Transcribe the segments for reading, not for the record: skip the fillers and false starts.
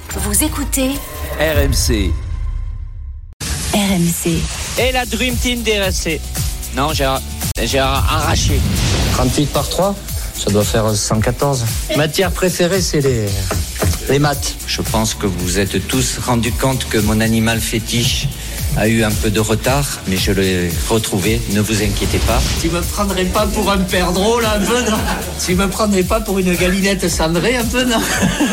Vous écoutez RMC. RMC. Et la Dream Team des RMC. Non, j'ai arraché. 38 par 3, ça doit faire 114. Matière préférée, c'est les maths. Je pense que vous vous êtes tous rendu compte que mon animal fétiche a eu un peu de retard, mais je l'ai retrouvé, ne vous inquiétez pas. Tu me prendrais pas pour un père drôle un peu, non? Tu me prendrais pas pour une galinette cendrée un peu, non?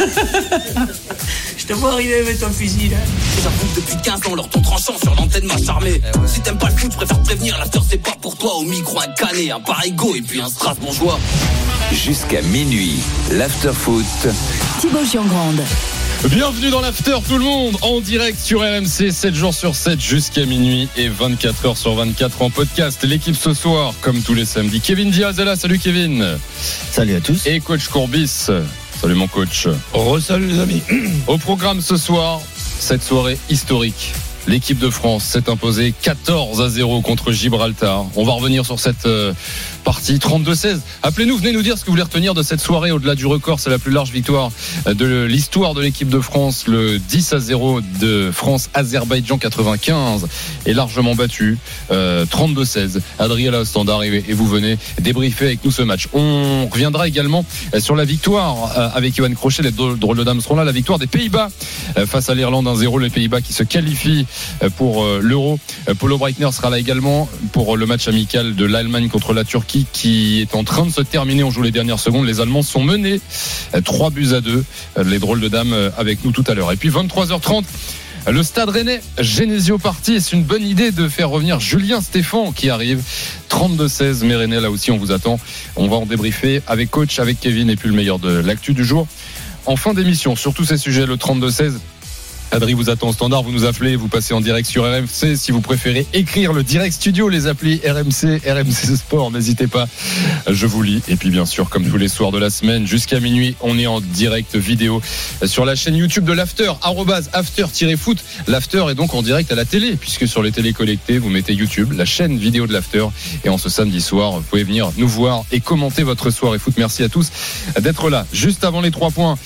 Je te vois arriver avec ton fusil là. J'avoue depuis 15 ans leur ton tranchant sur l'antenne m'a charmé. Si t'aimes pas le foot, je préfère te prévenir, l'after c'est pas pour toi. Au micro un canet, un parigo et puis un Strasbourgeois. Jusqu'à minuit, l'after foot. Thibaut Giangrande. Bienvenue dans l'after tout le monde, en direct sur RMC, 7 jours sur 7 jusqu'à minuit et 24 heures sur 24 en podcast. L'équipe ce soir, comme tous les samedis, Kevin Diaz est là, salut Kevin. Salut à tous. Et coach Courbis, salut mon coach. Salut les amis. Au programme ce soir, cette soirée historique. L'équipe de France s'est imposée 14-0 contre Gibraltar. On va revenir sur cette partie 32-16. Appelez-nous, venez nous dire ce que vous voulez retenir de cette soirée. Au-delà du record, c'est la plus large victoire de l'histoire de l'équipe de France. Le 10-0 de France-Azerbaïdjan 95 est largement battu. 32-16. Adrien Standard et vous venez débriefer avec nous ce match. On reviendra également sur la victoire avec Yoann Crochet. Les drôles de dames seront là. La victoire des Pays-Bas face à l'Irlande 1-0. Les Pays-Bas qui se qualifient pour l'Euro. Polo Breitner sera là également pour le match amical de l'Allemagne contre la Turquie qui est en train de se terminer. On joue les dernières secondes. Les Allemands sont menés 3-2. Les drôles de dames avec nous tout à l'heure. Et puis 23h30, le Stade Rennais, Genesio parti. Et c'est une bonne idée de faire revenir Julien Stéphan qui arrive. 32-16, mais Rennais là aussi on vous attend. On va en débriefer avec coach, avec Kevin et puis le meilleur de l'actu du jour. En fin d'émission, sur tous ces sujets, le 32-16. Adri vous attend au standard, vous nous appelez, vous passez en direct sur RMC. Si vous préférez écrire le direct studio, les applis RMC, RMC Sport, n'hésitez pas, je vous lis. Et puis bien sûr, comme tous les soirs de la semaine, jusqu'à minuit, on est en direct vidéo sur la chaîne YouTube de l'After, @after-foot. L'After est donc en direct à la télé, puisque sur les télés connectées, vous mettez YouTube, la chaîne vidéo de l'After. Et en ce samedi soir, vous pouvez venir nous voir et commenter votre soirée foot. Merci à tous d'être là. Juste avant les 3 points,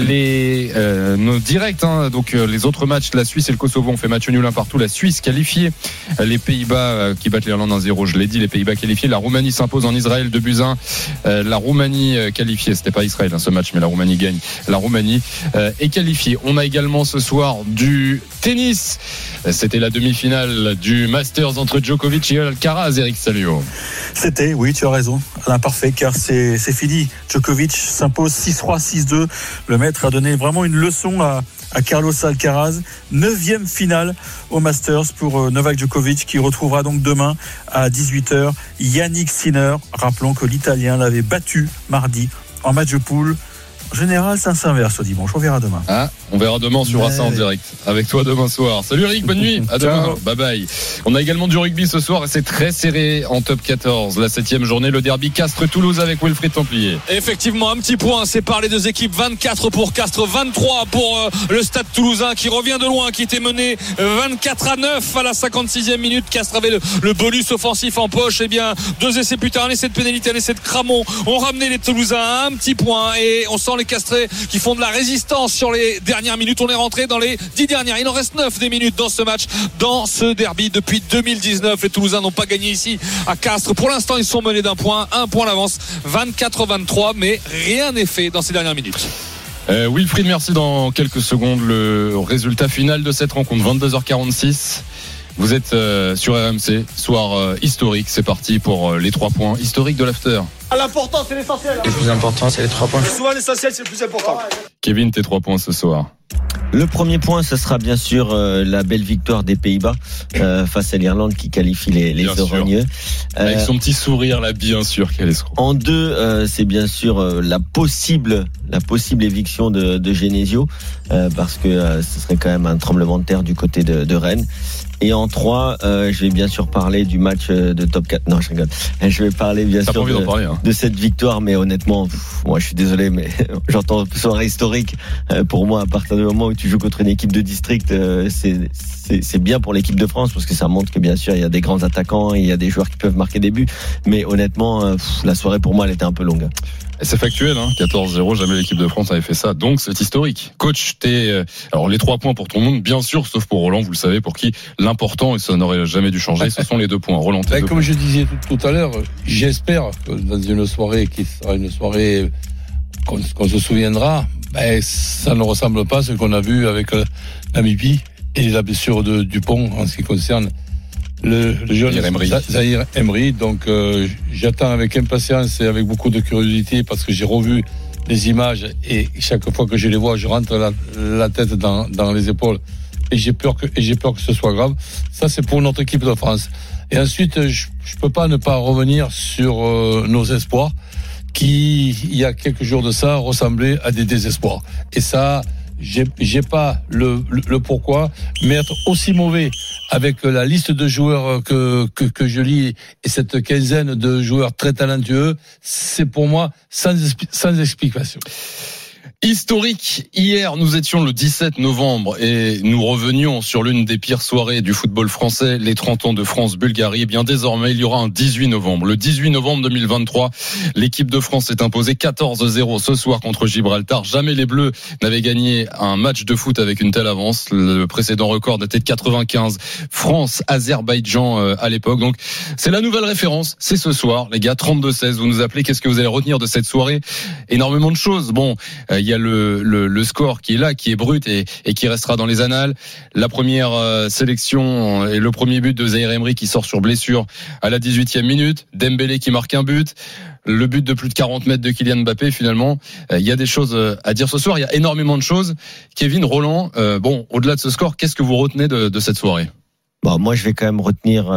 nos directs, donc les autres matchs, la Suisse et le Kosovo ont fait match nul 1 partout. La Suisse qualifiée, les Pays-Bas qui battent l'Irlande 1-0, je l'ai dit, les Pays-Bas qualifiés. La Roumanie s'impose en Israël 2-1. La Roumanie qualifiée, c'était pas Israël ce match, mais la Roumanie gagne. La Roumanie est qualifiée. On a également ce soir du tennis. C'était la demi-finale du Masters entre Djokovic et Alcaraz. Eric Salio. C'était, oui, tu as raison, l'imparfait, car c'est fini. Djokovic s'impose 6-3, 6-2. Le maître a donné vraiment une leçon à Carlos Alcaraz. 9e finale au Masters pour Novak Djokovic, qui retrouvera donc demain à 18h Yannick Sinner. Rappelons que l'Italien l'avait battu mardi en match de poule. En général, ça s'inverse au dimanche. On verra demain. On verra demain, on suivra ça en direct avec toi demain soir. Salut Eric, bonne nuit. À demain. Bye bye. On a également du rugby ce soir et c'est très serré en top 14. La 7e journée, le derby Castres-Toulouse avec Wilfried Templier. Effectivement, un petit point sépare les deux équipes. 24 pour Castres, 23 pour le Stade Toulousain qui revient de loin, qui était mené 24-9 à la 56e minute. Castres avait le bonus offensif en poche. Eh bien, 2 essais plus tard, un essai de pénalité, un essai de Cramon ont ramené les Toulousains à un petit point et on sent les Castrés qui font de la résistance sur les dernières minutes. On est rentré dans les 10 dernières. Il en reste 9 des minutes dans ce match, dans ce derby depuis 2019. Les Toulousains n'ont pas gagné ici à Castres. Pour l'instant, ils sont menés d'un point d'avance, 24-23, mais rien n'est fait dans ces dernières minutes. Wilfried, merci. Dans quelques secondes, le résultat final de cette rencontre, 22h46. Vous êtes sur RMC, soir historique. C'est parti pour les 3 points historiques de l'After. L'important, c'est l'essentiel. Le plus important, c'est les 3 points. Souvent, l'essentiel, c'est le plus important. Kevin, tes 3 points ce soir. Le premier point, ce sera bien sûr la belle victoire des Pays-Bas face à l'Irlande qui qualifie les Orogneux. Avec son petit sourire là, bien sûr qu'elle est. En 2, c'est bien sûr la possible éviction de Genesio parce que ce serait quand même un tremblement de terre du côté de Rennes. Et en 3, je vais bien sûr parler du match de top 4. Non, je rigole. Je vais parler bien sûr de cette victoire, mais honnêtement, moi je suis désolé, mais j'entends soirée historique. Pour moi, à partir du moment où tu joues contre une équipe de district, c'est bien pour l'équipe de France, parce que ça montre que bien sûr il y a des grands attaquants, il y a des joueurs qui peuvent marquer des buts. Mais honnêtement, la soirée pour moi elle était un peu longue. Et c'est factuel, 14-0, jamais l'équipe de France avait fait ça, donc c'est historique. Coach, alors les 3 points pour tout le monde, bien sûr, sauf pour Roland, vous le savez, pour qui l'important, et ça n'aurait jamais dû changer, ce sont les 2 points. Roland, comme je disais tout à l'heure, j'espère que dans une soirée qui sera une soirée qu'on se souviendra, ça ne ressemble pas à ce qu'on a vu avec Namibie et la blessure de Dupont en ce qui concerne le jeune Zahir Emery. Donc j'attends avec impatience et avec beaucoup de curiosité, parce que j'ai revu les images et chaque fois que je les vois, je rentre la tête dans les épaules et j'ai peur que ce soit grave. Ça, c'est pour notre équipe de France. Et ensuite, je peux pas ne pas revenir sur nos espoirs qui, il y a quelques jours de ça, ressemblaient à des désespoirs. Et ça, j'ai pas le pourquoi, mais être aussi mauvais avec la liste de joueurs que je lis et cette quinzaine de joueurs très talentueux, c'est pour moi sans explication. Historique. Hier, nous étions le 17 novembre et nous revenions sur l'une des pires soirées du football français, les 30 ans de France-Bulgarie. Et bien désormais, il y aura un 18 novembre. Le 18 novembre 2023, l'équipe de France s'est imposée 14-0 ce soir contre Gibraltar. Jamais les Bleus n'avaient gagné un match de foot avec une telle avance. Le précédent record datait de 95. France-Azerbaïdjan à l'époque. Donc, c'est la nouvelle référence. C'est ce soir, les gars, 32-16. Vous nous appelez. Qu'est-ce que vous allez retenir de cette soirée? Énormément de choses. Bon, il y a le score qui est là, qui est brut et qui restera dans les annales. La première sélection et le premier but de Zahir Emery qui sort sur blessure à la 18e minute. Dembélé qui marque un but. Le but de plus de 40 mètres de Kylian Mbappé, finalement. Il y a des choses à dire ce soir. Il y a énormément de choses. Kevin, Roland, au-delà de ce score, qu'est-ce que vous retenez de cette soirée? Bon, moi, je vais quand même retenir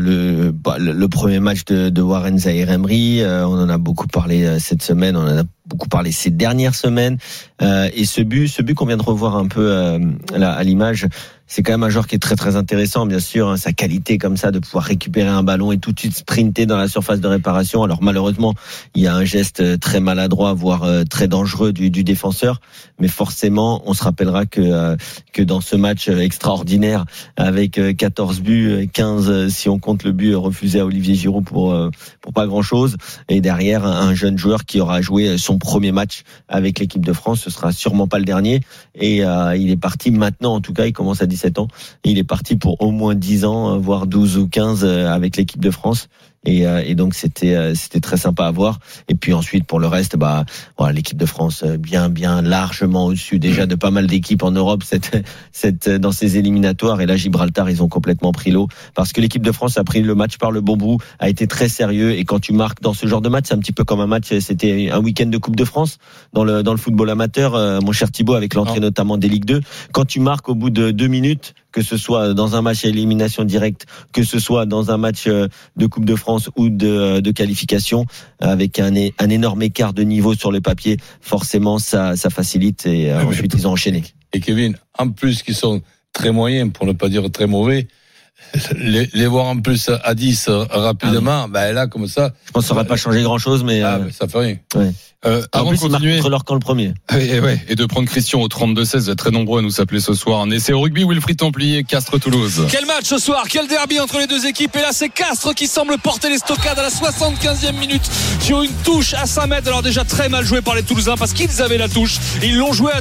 le premier match de Warren Zahir Emery. On en a beaucoup parlé cette semaine, on en a beaucoup parlé ces dernières semaines. Et ce but qu'on vient de revoir un peu là à l'image, c'est quand même un joueur qui est très très intéressant, bien sûr, sa qualité comme ça de pouvoir récupérer un ballon et tout de suite sprinter dans la surface de réparation. Alors malheureusement, il y a un geste très maladroit, voire très dangereux du défenseur, mais forcément, on se rappellera que dans ce match extraordinaire avec 14 buts, 15 si on compte le but refusé à Olivier Giroud pour pas grand-chose, et derrière un jeune joueur qui aura joué son premier match avec l'équipe de France, ce sera sûrement pas le dernier, et il est parti maintenant, en tout cas, il commence à 17 ans, et il est parti pour au moins 10 ans, voire 12 ou 15 avec l'équipe de France. Et donc c'était très sympa à voir. Et puis ensuite pour le reste, voilà, l'équipe de France bien largement au-dessus déjà de pas mal d'équipes en Europe dans ces éliminatoires. Et là Gibraltar, ils ont complètement pris l'eau, parce que l'équipe de France a pris le match par le bon bout, a été très sérieux. Et quand tu marques dans ce genre de match, c'est un petit peu comme un match, c'était un week-end de Coupe de France dans le football amateur, mon cher Thibaut, avec l'entrée notamment des Ligue 2. Quand tu marques au bout de 2 minutes, que ce soit dans un match à élimination directe, que ce soit dans un match de Coupe de France ou de qualification, avec un énorme écart de niveau sur le papier, forcément ça facilite, et ensuite ils ont enchaîné. Et Kevin, en plus qu'ils sont très moyens, pour ne pas dire très mauvais, les voir en plus à 10 rapidement, là comme ça, je pense que ça n'aurait pas changé grand chose, mais ça fait rien. Ouais. Avant de continuer contre leur camp le premier. Et de prendre Christian au 32-16, vous êtes très nombreux à nous appeler ce soir. Un essai au rugby, Wilfried Templier, Castres Toulouse. Quel match ce soir, quel derby entre les deux équipes. Et là c'est Castres qui semble porter les stockades à la 75e minute sur une touche à 5 mètres. Alors déjà très mal joué par les Toulousains, parce qu'ils avaient la touche, ils l'ont joué à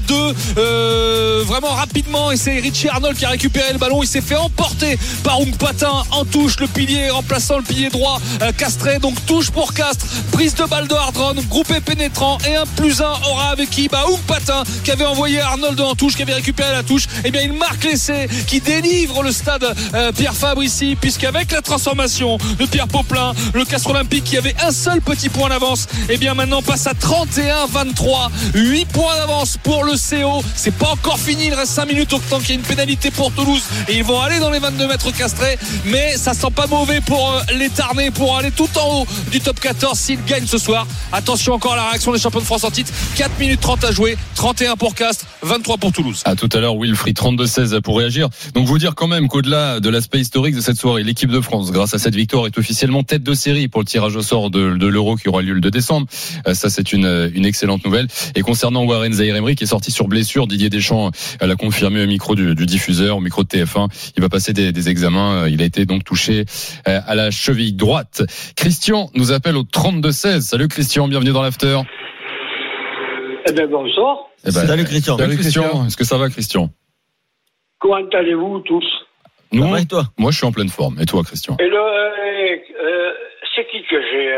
2 vraiment rapidement, et c'est Richie Arnold qui a récupéré le ballon. Il s'est fait emporter par Oung Patin en touche, le pilier remplaçant le pilier droit castré. Donc touche pour Castres, prise de balle de Hardron, groupé pénétrant, et 1+1 aura avec qui Oung Patin, qui avait envoyé Arnold en touche, qui avait récupéré la touche. Et bien il marque l'essai qui délivre le stade Pierre Fabre ici, puisqu'avec la transformation de Pierre Poplin, le Castres Olympique, qui avait un seul petit point d'avance, et bien maintenant passe à 31-23, 8 points d'avance pour le CO. C'est pas encore fini, il reste 5 minutes au temps qu'il y a une pénalité pour Toulouse, et ils vont aller dans les 22 mètres castrés, mais ça sent pas mauvais pour les Tarnais pour aller tout en haut du top 14 s'ils gagnent ce soir. Attention encore à la réaction des champions de France en titre. 4 minutes 30 à jouer, 31 pour Castres, 23 pour Toulouse. À tout à l'heure, Wilfried, 32-16 pour réagir. Donc vous dire quand même qu'au-delà de l'aspect historique de cette soirée, l'équipe de France, grâce à cette victoire, est officiellement tête de série pour le tirage au sort de l'Euro qui aura lieu le 2 décembre. Ça, c'est une excellente nouvelle. Et concernant Warren Zaïre-Emery qui est sorti sur blessure, Didier Deschamps l'a confirmé au micro du diffuseur, au micro de TF1. Il va passer des examens. Il a été donc touché à la cheville droite. Christian nous appelle au 32-16. Salut Christian, bienvenue dans l'After. Eh bien, bonsoir. Salut Christian. Salut Christian. Est-ce que ça va Christian? Comment allez-vous tous? Nous, et toi? Moi, je suis en pleine forme. Et toi, Christian? Et c'est qui que j'ai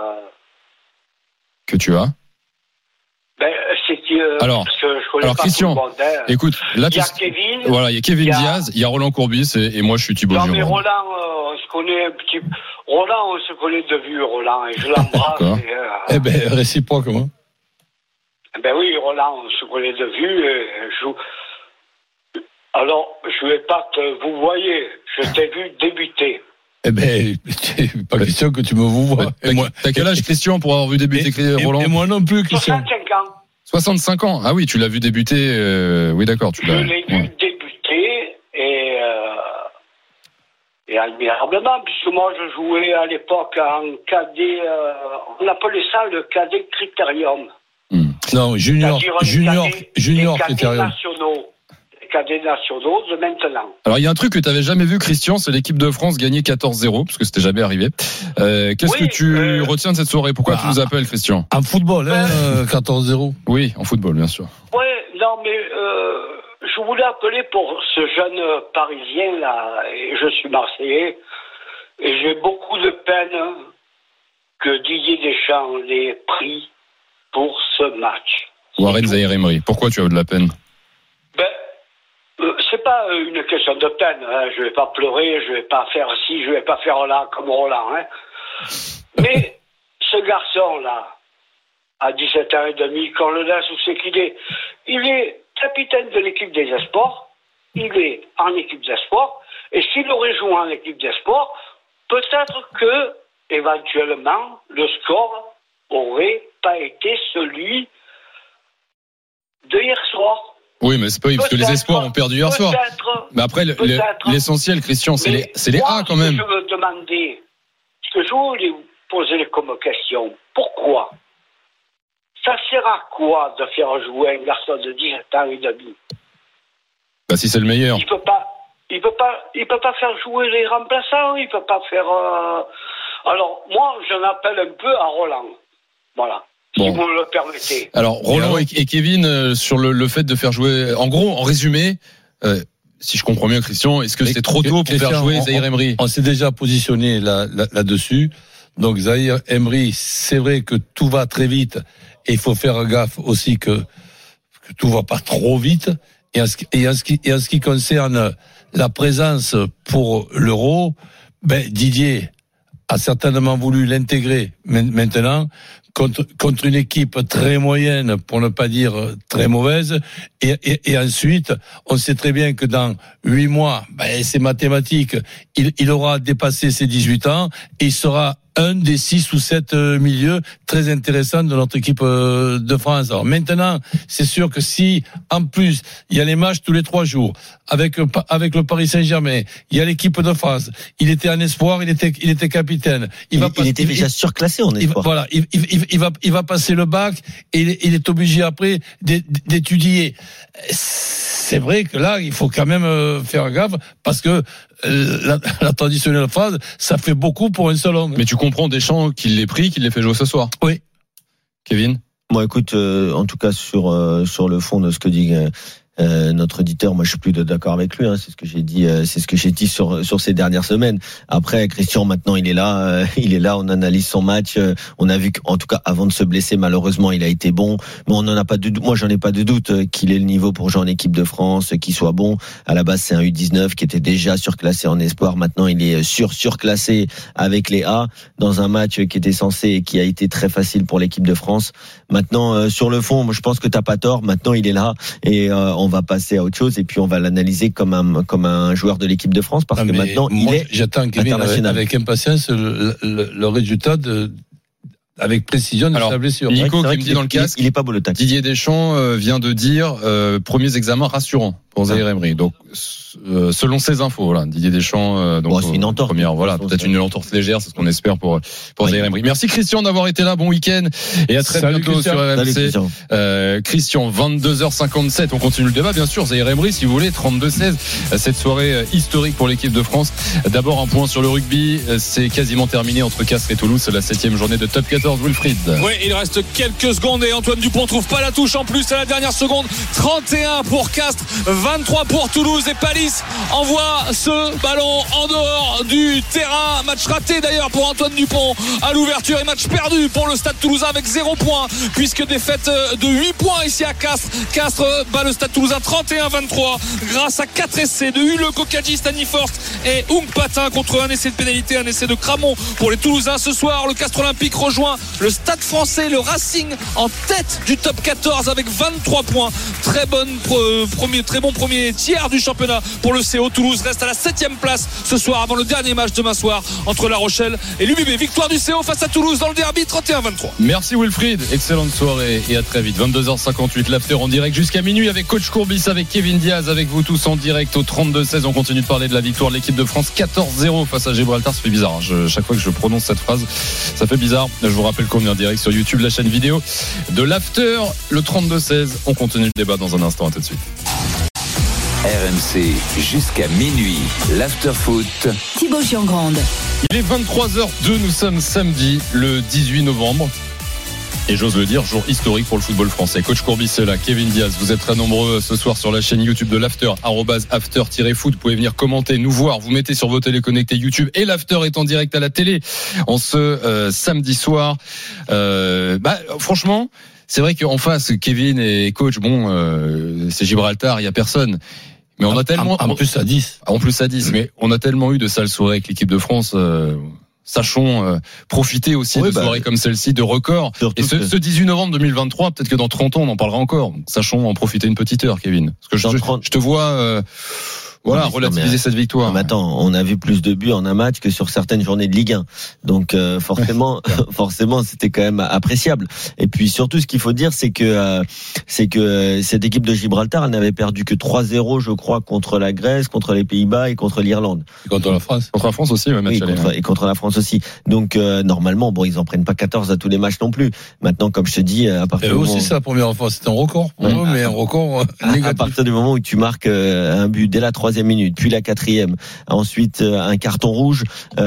Que tu as? C'est qui Alors, parce que je connais pas Christian, tout le monde, hein. écoute, là, il y a Kevin. Voilà, il y a Kevin Diaz, il y a Roland Courbis et moi, je suis Thibaut Non, mais Giron. Roland, on se connaît un petit. Roland, on se connaît de vue, Roland, et je l'embrasse. Eh ben, réciproquement. Ben oui, Roland, on se connaît de vue. Alors, je vais pas vous voyez, je t'ai vu débuter. Eh ben, pas question que tu me vous vois. T'as quel âge, Christian, pour avoir vu débuter Roland? Et moi non plus, Christian. 65 ans. 65 ans. Ah oui, tu l'as vu débuter. Oui, d'accord. Je l'ai vu débuter et admirablement, puisque moi je jouais à l'époque en cadet, on appelait ça le cadet critérium. Non, junior critérium. Les cadets nationaux de maintenant. Alors il y a un truc que tu n'avais jamais vu, Christian, c'est l'équipe de France gagner 14-0, parce que c'était jamais arrivé. Qu'est-ce que tu retiens de cette soirée? Pourquoi tu nous appelles, Christian? En football, 14-0. Oui, en football, bien sûr. Oui, non, mais je voulais appeler pour ce jeune Parisien là, et je suis Marseillais, et j'ai beaucoup de peine que Didier Deschamps l'ait pris pour ce match. Warren Zaïre-Emery, pourquoi tu as eu de la peine? C'est pas une question de peine, hein. Je vais pas pleurer, je vais pas faire ci, je vais pas faire là comme Roland, hein. Mais ce garçon-là, à 17 ans et demi, qu'on le laisse où c'est qu'il est, il est capitaine de l'équipe des espoirs, il est en équipe d'espoirs, et s'il aurait joué en équipe d'espoirs, peut-être que, éventuellement, le score aurait pas été celui de hier soir. Oui, mais c'est pas parce que les espoirs ont perdu hier soir. Mais après, l'essentiel, Christian, c'est les A quand même. Je me demandais, ce que je voulais vous poser comme question, pourquoi? Ça sert à quoi de faire jouer un garçon de 17 ans et demi? Bah, si c'est le meilleur. Il peut pas faire jouer les remplaçants, il peut pas faire. Alors, moi, j'en appelle un peu à Roland. Voilà. Bon. Si vous me le permettez. Alors, Roland et Kevin, sur le fait de faire jouer, en gros, en résumé, si je comprends bien, Christian, est-ce que c'est trop tôt pour faire jouer Zaïre-Emery? On s'est déjà positionné là-dessus. Donc, Zaïre-Emery, c'est vrai que tout va très vite et il faut faire gaffe aussi que tout va pas trop vite. Et en ce qui concerne la présence pour l'Euro, Didier a certainement voulu l'intégrer maintenant contre une équipe très moyenne, pour ne pas dire très mauvaise, et ensuite, on sait très bien que dans 8 mois, c'est mathématique, il aura dépassé ses 18 ans, et il sera un des 6 ou 7 milieux très intéressants de notre équipe de France. Alors maintenant, c'est sûr que si, en plus, il y a les matchs tous les 3 jours, avec le Paris Saint-Germain, il y a l'équipe de France, il était en espoir, il était capitaine. Il était déjà surclassé en espoir. Il va passer le bac et il est obligé après d'étudier. C'est vrai que là, il faut quand même faire gaffe parce que la traditionnelle phrase, ça fait beaucoup pour un seul homme. Mais tu comprends Deschamps qu'il l'ait pris, qu'il l'ait fait jouer ce soir? Oui. Kevin? Moi, écoute, en tout cas sur le fond de ce que dit notre auditeur, moi je suis plus d'accord avec lui, c'est ce que j'ai dit, sur ces dernières semaines. Après, Christian, maintenant il est là, on analyse son match, on a vu qu'en tout cas avant de se blesser, malheureusement il a été bon, mais on n'en a pas de doute. Moi j'en ai pas de doute qu'il ait le niveau pour jouer en équipe de France, qu'il soit bon. À la base c'est un U19 qui était déjà surclassé en espoir, maintenant il est surclassé avec les A dans un match qui était censé et qui a été très facile pour l'équipe de France. Maintenant sur le fond, moi je pense que t'as pas tort. Maintenant il est là et on va passer à autre chose et puis on va l'analyser comme un joueur de l'équipe de France parce que maintenant il est j'attends Kevin international. Avec impatience le résultat de avec précision de sa blessure. Nico qui me dit dans le casque, il est pas beau le tac. Didier Deschamps vient de dire premiers examens rassurants pour Zaïre Emery. Donc selon ses infos, voilà, Didier Deschamps. Donc c'est une entorse. Première, voilà, peut-être une entorse légère, c'est ce qu'on espère pour Zaïre Emery. Merci Christian d'avoir été là. Bon week-end et à très bientôt Christian. sur RMC. Christian. Christian, 22h57. On continue le débat, bien sûr. Zaïre Emery, si vous voulez, 32-16. Cette soirée historique pour l'équipe de France. D'abord un point sur le rugby. C'est quasiment terminé entre Castres et Toulouse. C'est la 7e journée de Top 14. Wilfried. Oui, il reste quelques secondes et Antoine Dupont trouve pas la touche en plus à la dernière seconde. 31 pour Castres, 23 pour Toulouse et Palis envoie ce ballon en dehors du terrain. Match raté d'ailleurs pour Antoine Dupont à l'ouverture et match perdu pour le Stade Toulousain avec 0 points puisque défaite de 8 points ici à Castres. Castres bat le Stade Toulousain 31-23 grâce à 4 essais de Hule, Kokadji, Staniforst et Oung Patin contre un essai de pénalité, un essai de Cramon pour les Toulousains. Ce soir, le Castres Olympique rejoint le Stade Français, le Racing en tête du top 14 avec 23 points. Très bon premier tiers du championnat pour le CO. Toulouse reste à la 7e place ce soir avant le dernier match demain soir entre La Rochelle et l'UBB. Victoire du CO face à Toulouse dans le derby 31-23. Merci Wilfried, excellente soirée et à très vite. 22h58, l'after en direct jusqu'à minuit avec Coach Courbis, avec Kevin Diaz, avec vous tous en direct au 32-16. On continue de parler de la victoire de l'équipe de France 14-0 face à Gibraltar. Ça fait bizarre, chaque fois que je prononce cette phrase ça fait bizarre. Je vous rappelle qu'on est en direct sur YouTube, la chaîne vidéo de l'after, le 32-16. On continue le débat dans un instant, à tout de suite. RMC jusqu'à minuit, l'after foot. Thibaut Giangrande. Il est 23h02, nous sommes samedi le 18 novembre. Et j'ose le dire, jour historique pour le football français. Coach Courbis est là, Kevin Diaz, vous êtes très nombreux ce soir sur la chaîne YouTube de l'After, @after-foot. Vous pouvez venir commenter, nous voir, vous mettez sur vos télés connectés YouTube. Et l'After est en direct à la télé en ce samedi soir. Franchement, c'est vrai qu'en face, Kevin et Coach, c'est Gibraltar, il n'y a personne. Mais on a tellement... En plus à 10. En plus à 10, mais on a tellement eu de sales soirées avec l'équipe de France... Sachons profiter aussi de soirées comme celle-ci, de records. Et ce 18 novembre 2023, peut-être que dans 30 ans, on en parlera encore. Donc, sachons en profiter une petite heure, Kevin. Parce que je te vois... relativiser cette victoire. Mais attends, on a vu plus de buts en un match que sur certaines journées de Ligue 1. Donc forcément, c'était quand même appréciable. Et puis surtout, ce qu'il faut dire, c'est que cette équipe de Gibraltar, elle n'avait perdu que 3-0, je crois, contre la Grèce, contre les Pays-Bas et contre l'Irlande. Et contre la France. Contre la France aussi, ouais, match et contre la France aussi. Donc normalement, ils en prennent pas 14 à tous les matchs non plus. Maintenant, comme je te dis, à partir du moment c'est la première fois, c'est un record pour eux, mais un record négatif. À partir du moment où tu marques un but dès la 3e minute, puis la 4e, ensuite un carton rouge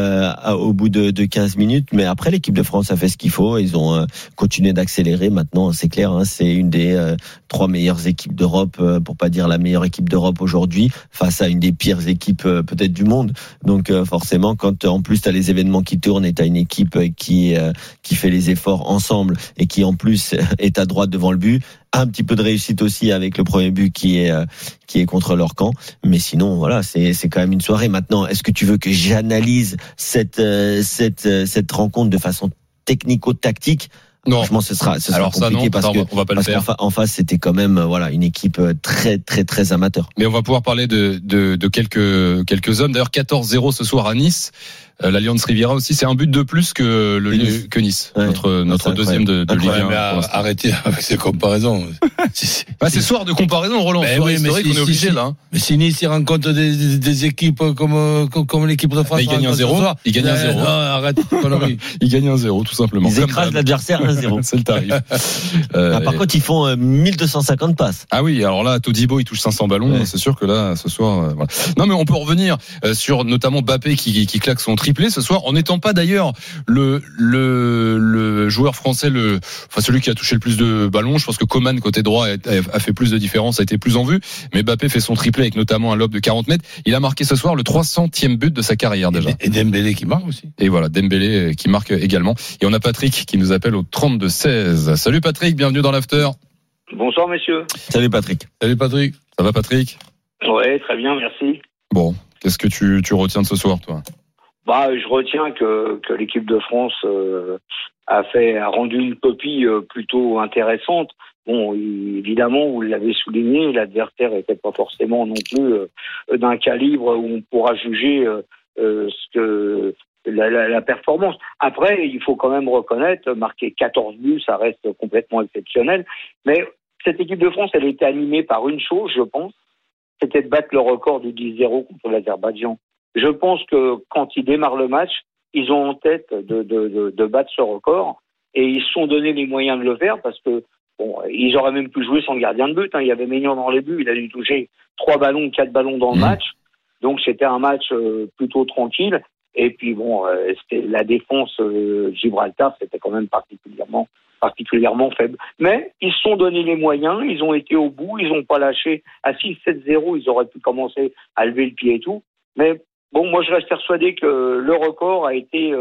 au bout de 15 minutes, mais après l'équipe de France a fait ce qu'il faut, ils ont continué d'accélérer. Maintenant c'est clair, c'est une des 3 meilleures équipes d'Europe, pour pas dire la meilleure équipe d'Europe aujourd'hui, face à une des pires équipes peut-être du monde. Donc forcément, quand en plus t'as les événements qui tournent et t'as une équipe qui fait les efforts ensemble et qui en plus est à droite devant le but, un petit peu de réussite aussi avec le premier but qui est contre leur camp, mais sinon voilà, c'est quand même une soirée. Maintenant, est-ce que tu veux que j'analyse cette rencontre de façon technico-tactique? Non, franchement, ce sera alors compliqué, ça, non, on va pas le faire. En face, c'était quand même une équipe très très très amateur. Mais on va pouvoir parler de quelques hommes. D'ailleurs, 14-0 ce soir à Nice. L'Alliance Riviera aussi, c'est un but de plus que Nice, ouais, notre deuxième de Ligue 1. Arrêtez avec ces comparaisons. C'est soir de comparaison, Roland. Soir historique, on est obligé là. Mais si Nice il rencontre des équipes comme l'équipe de France, il gagne 1-0. Il gagne 1-0. Non, arrête. Il gagne 1-0 tout simplement. Ils écrasent l'adversaire 1-0. C'est le tarif. Par contre, ils font 1250 passes. Ah oui, alors là, Todibo il touche 500 ballons. Ouais. C'est sûr que là, ce soir, voilà. Non, mais on peut revenir sur notamment Mbappé qui claque son triplé ce soir, en n'étant pas d'ailleurs le joueur français, celui qui a touché le plus de ballons. Je pense que Coman côté droit a fait plus de différence, a été plus en vue. Mais Mbappé fait son triplé avec notamment un lob de 40 mètres. Il a marqué ce soir le 300e but de sa carrière déjà. Et Dembélé qui marque aussi. Et voilà, Dembélé qui marque également. Et on a Patrick qui nous appelle au 32-16. Salut Patrick, bienvenue dans l'After. Bonsoir messieurs. Salut Patrick. Salut Patrick. Ça va Patrick? Ouais, très bien, merci. Bon, qu'est-ce que tu retiens de ce soir toi? Je retiens que l'équipe de France a rendu une copie plutôt intéressante. Bon, évidemment, vous l'avez souligné, l'adversaire n'était pas forcément non plus d'un calibre où on pourra juger ce la performance. Après, il faut quand même reconnaître, marquer 14 buts, ça reste complètement exceptionnel. Mais cette équipe de France, elle était animée par une chose, je pense, c'était de battre le record du 10-0 contre l'Azerbaïdjan. Je pense que quand ils démarrent le match, ils ont en tête de battre ce record et ils se sont donné les moyens de le faire parce que bon, ils auraient même pu jouer sans gardien de but. Il y avait Maignan dans les buts, il a dû toucher 4 ballons dans le match. Donc c'était un match plutôt tranquille. Et puis bon, c'était la défense Gibraltar, c'était quand même particulièrement faible. Mais ils se sont donné les moyens, ils ont été au bout, ils n'ont pas lâché. À 6-7-0, ils auraient pu commencer à lever le pied et tout. Mais bon, moi je reste persuadé que le record a été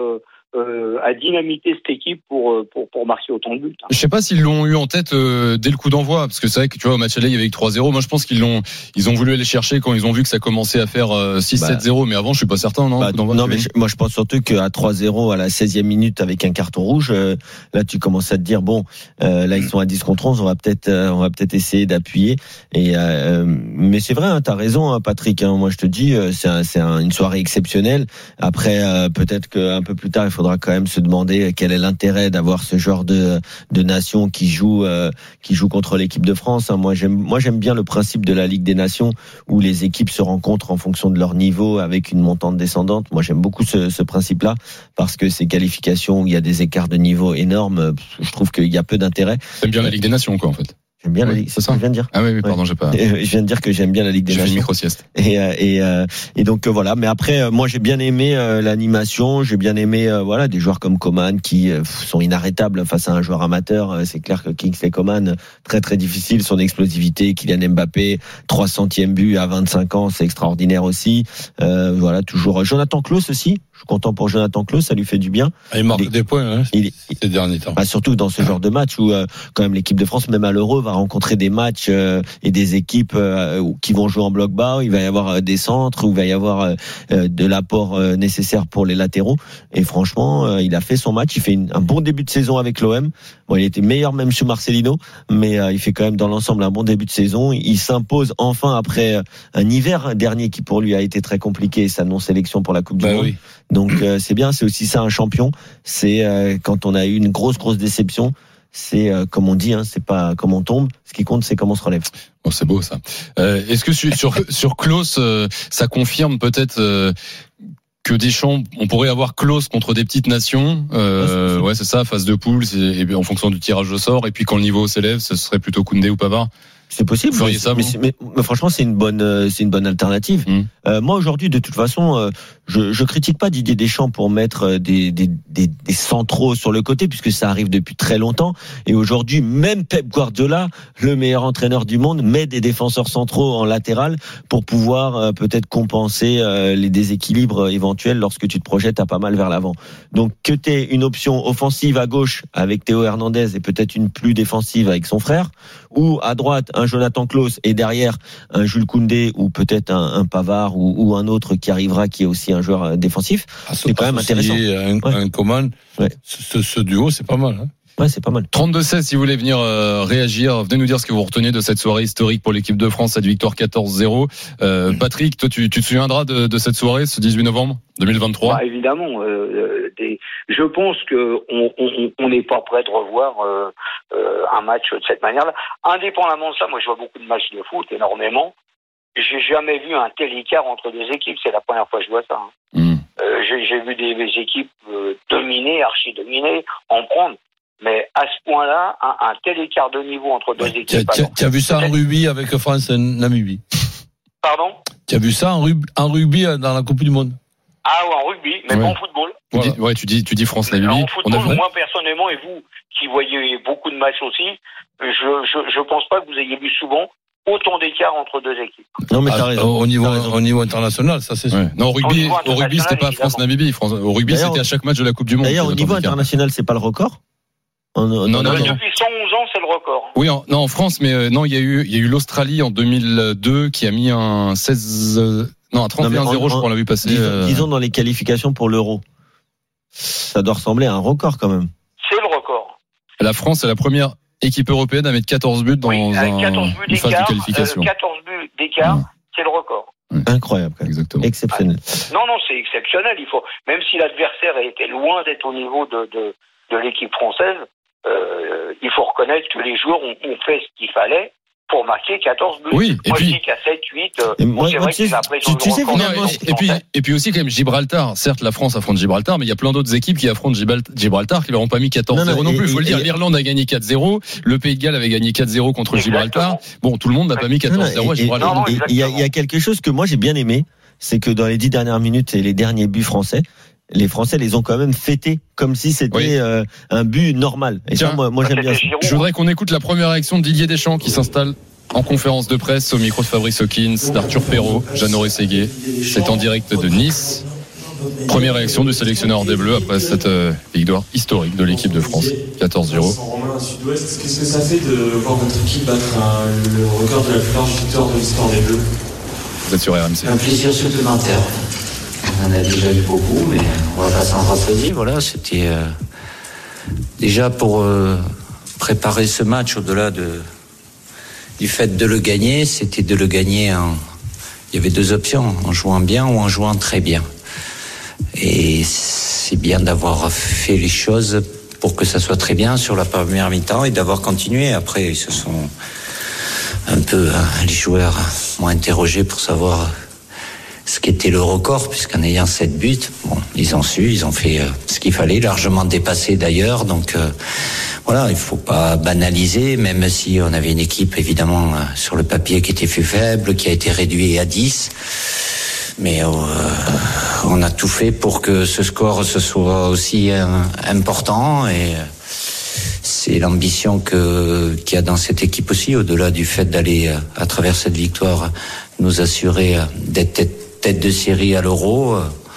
à dynamiter cette équipe pour marquer autant de buts. Je sais pas s'ils l'ont eu en tête dès le coup d'envoi, parce que c'est vrai que tu vois au match aller il y avait eu 3-0. Moi je pense ils ont voulu aller chercher quand ils ont vu que ça commençait à faire 6-7-0, mais avant je suis pas certain, non. Non, mais moi je pense surtout qu'à 3-0 à la 16e minute avec un carton rouge, là tu commences à te dire bon, là ils sont à 10 contre 11, on va peut-être essayer d'appuyer. Et mais c'est vrai, hein, t'as raison, hein, Patrick. Hein, moi je te dis, c'est une soirée exceptionnelle. Après peut-être qu'un peu plus tard il faudra quand même se demander quel est l'intérêt d'avoir ce genre de nation qui joue contre l'équipe de France. Moi j'aime bien le principe de la Ligue des Nations où les équipes se rencontrent en fonction de leur niveau avec une montante descendante. Moi j'aime beaucoup ce principe-là parce que ces qualifications où il y a des écarts de niveau énormes, je trouve qu'il y a peu d'intérêt. T'aimes bien la Ligue des Nations quoi en fait. J'aime bien la Ligue, c'est ça que je viens de dire. Ah oui, pardon, j'ai pas. Je viens de dire que j'aime bien la Ligue des Nations. J'ai fait une micro-sieste. Et donc voilà. Mais après, moi j'ai bien aimé l'animation, j'ai bien aimé voilà des joueurs comme Coman qui sont inarrêtables face à un joueur amateur. C'est clair que Kingsley Coman, très très difficile, son explosivité. Kylian Mbappé, 300e but à 25 ans, c'est extraordinaire aussi. Voilà, toujours Jonathan Klaus aussi. Je suis content pour Jonathan Klaus, ça lui fait du bien. Il marque des points hein, ces derniers temps. Surtout dans ce genre de match où quand même l'équipe de France, même à l'Euro, va rencontrer des matchs et des équipes qui vont jouer en bloc bas. Il va y avoir des centres, où il va y avoir de l'apport nécessaire pour les latéraux. Et franchement, il a fait son match. Il fait un bon début de saison avec l'OM. Bon, il était meilleur même sous Marcelino, mais il fait quand même dans l'ensemble un bon début de saison. Il s'impose enfin après un hiver dernier qui pour lui a été très compliqué, sa non-sélection pour la Coupe du Monde. Oui. Donc c'est bien, c'est aussi ça un champion. C'est quand on a eu une grosse déception. C'est comme on dit, hein, c'est pas comme on tombe. Ce qui compte, c'est comment on se relève. Bon, c'est beau ça. Est-ce que sur Klaus, ça confirme peut-être que Deschamps, on pourrait avoir Klaus contre des petites nations, ouais c'est ça, phase de poule, et en fonction du tirage au sort, et puis quand le niveau s'élève, ce serait plutôt Koundé ou Pavard. C'est possible, mais franchement c'est une bonne alternative. Moi aujourd'hui de toute façon je critique pas Didier Deschamps pour mettre des centraux sur le côté puisque ça arrive depuis très longtemps et aujourd'hui même Pep Guardiola, le meilleur entraîneur du monde, met des défenseurs centraux en latéral pour pouvoir peut-être compenser les déséquilibres éventuels lorsque tu te projettes à pas mal vers l'avant. Donc que tu aies une option offensive à gauche avec Théo Hernandez et peut-être une plus défensive avec son frère, ou à droite un Jonathan Klaus et derrière un Jules Koundé ou peut-être un Pavard ou un autre qui arrivera qui est aussi un joueur défensif, c'est quand même intéressant. Un Coman, ce duo c'est pas mal. Hein. Ouais, c'est pas mal. 32-16 si vous voulez venir réagir, venez nous dire ce que vous retenez de cette soirée historique pour l'équipe de France, cette victoire 14-0. Patrick, toi tu te souviendras de cette soirée, ce 18 novembre 2023 évidemment. Je pense que on n'est pas prêt de revoir un match de cette manière-là. Indépendamment de ça, moi je vois beaucoup de matchs de foot, énormément. J'ai jamais vu un tel écart entre deux équipes. C'est la première fois que je vois ça. Hein. J'ai vu des équipes dominées, archi-dominées, en prendre. Mais à ce point-là, un tel écart de niveau entre deux équipes. Tu as vu ça en rugby avec France et Namibie? Pardon? Tu as vu ça en rugby dans la Coupe du Monde? Ah ouais, en rugby, mais pas en football. Voilà. Tu dis France-Namibie. En football, moi personnellement, et vous qui voyez beaucoup de matchs aussi, je pense pas que vous ayez vu souvent autant d'écart entre deux équipes. Non mais t'as raison. Au niveau international, ça c'est sûr. Non, au rugby c'était pas France-Namibie. Au rugby c'était à chaque match de la Coupe du Monde. D'ailleurs au niveau international, c'est pas le record. Non. Depuis 111 ans, c'est le record. Oui, en France, mais non, il y a eu l'Australie en 2002 qui a mis un 31-0, je crois, on l'a vu passer. Disons dans les qualifications pour l'Euro. Ça doit ressembler à un record quand même. C'est le record. La France est la première équipe européenne à mettre 14 buts dans une phase de qualification. 14 buts d'écart, c'est le record. Incroyable, exactement. Exceptionnel. Non, c'est exceptionnel. Il faut, même si l'adversaire était loin d'être au niveau de l'équipe française, il faut reconnaître que les joueurs ont fait ce qu'il fallait pour marquer 14 buts. Oui, moi, je dis qu'à 7, 8, c'est vrai qu'ils apprécient le record. Et puis aussi, quand même, Gibraltar. Certes, la France affronte Gibraltar, mais il y a plein d'autres équipes qui affrontent Gibraltar qui leur ont pas mis 14-0 non plus. Il faut le dire. L'Irlande a gagné 4-0. Le Pays de Galles avait gagné 4-0 contre Gibraltar. Bon, tout le monde n'a pas mis 14-0 à Gibraltar. Il y a quelque chose que moi j'ai bien aimé, c'est que dans les 10 dernières minutes et les derniers buts français, les Français les ont quand même fêtés comme si c'était un but normal. Et tiens, ça, moi j'aime bien ça. Je voudrais qu'on écoute la première réaction de Didier Deschamps qui s'installe en conférence de presse au micro de Fabrice Hawkins, d'Arthur Perrault, Jeannot Rességuier. C'est en direct de Nice. Première réaction du sélectionneur des Bleus après cette victoire historique de l'équipe de France, 14-0. Qu'est-ce que ça fait de voir votre équipe battre le record de la plus large victoire de l'histoire des Bleus? Vous êtes sur RMC. Un plaisir supplémentaire. On en a déjà eu beaucoup, mais on va pas s'en rappeler. Voilà, c'était déjà pour préparer ce match, au-delà du fait de le gagner, c'était de le gagner il y avait deux options, en jouant bien ou en jouant très bien. Et c'est bien d'avoir fait les choses pour que ça soit très bien sur la première mi-temps et d'avoir continué. Après, ils se sont un peu, les joueurs m'ont interrogé pour savoir ce qu'était le record, puisqu'en ayant 7 buts, bon, ils ont fait ce qu'il fallait, largement dépassé d'ailleurs. Donc voilà, il faut pas banaliser, même si on avait une équipe évidemment sur le papier qui était plus faible, qui a été réduite à 10. Mais on a tout fait pour que ce score ce soit aussi important, et c'est l'ambition qu'il y a dans cette équipe aussi, au-delà du fait d'aller à travers cette victoire nous assurer d'être tête de série à l'Euro.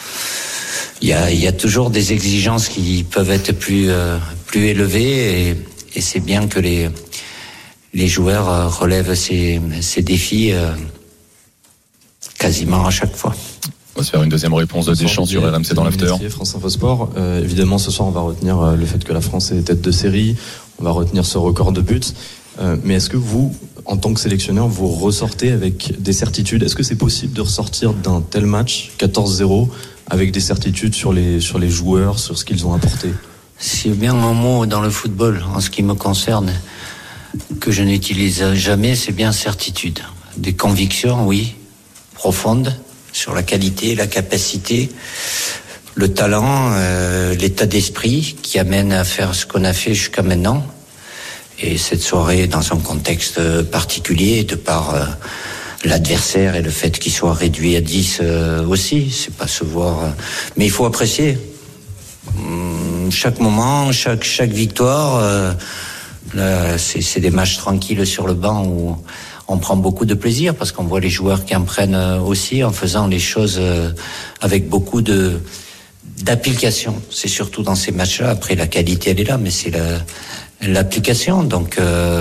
Il y a toujours des exigences qui peuvent être plus élevées, et c'est bien que les joueurs relèvent ces défis quasiment à chaque fois. On va se faire une deuxième réponse de Deschamps sur RMC dans l'after. France Info Sport. Évidemment, ce soir, on va retenir le fait que la France est tête de série. On va retenir ce record de buts. Mais est-ce que vous, en tant que sélectionneur, vous ressortez avec des certitudes? Est-ce que c'est possible de ressortir d'un tel match, 14-0, avec des certitudes sur les joueurs, sur ce qu'ils ont apporté? C'est bien un mot dans le football, en ce qui me concerne, que je n'utilise jamais, c'est bien certitude. Des convictions, oui, profondes, sur la qualité, la capacité, le talent, l'état d'esprit qui amène à faire ce qu'on a fait jusqu'à maintenant. Et cette soirée, dans un contexte particulier, de par l'adversaire et le fait qu'il soit réduit à 10 aussi, c'est pas se voir. Mais il faut apprécier chaque moment, chaque victoire. Là, c'est des matchs tranquilles sur le banc où on prend beaucoup de plaisir, parce qu'on voit les joueurs qui en prennent aussi, en faisant les choses avec beaucoup d'application. C'est surtout dans ces matchs-là. Après, la qualité, elle est là, mais c'est l'application. Donc,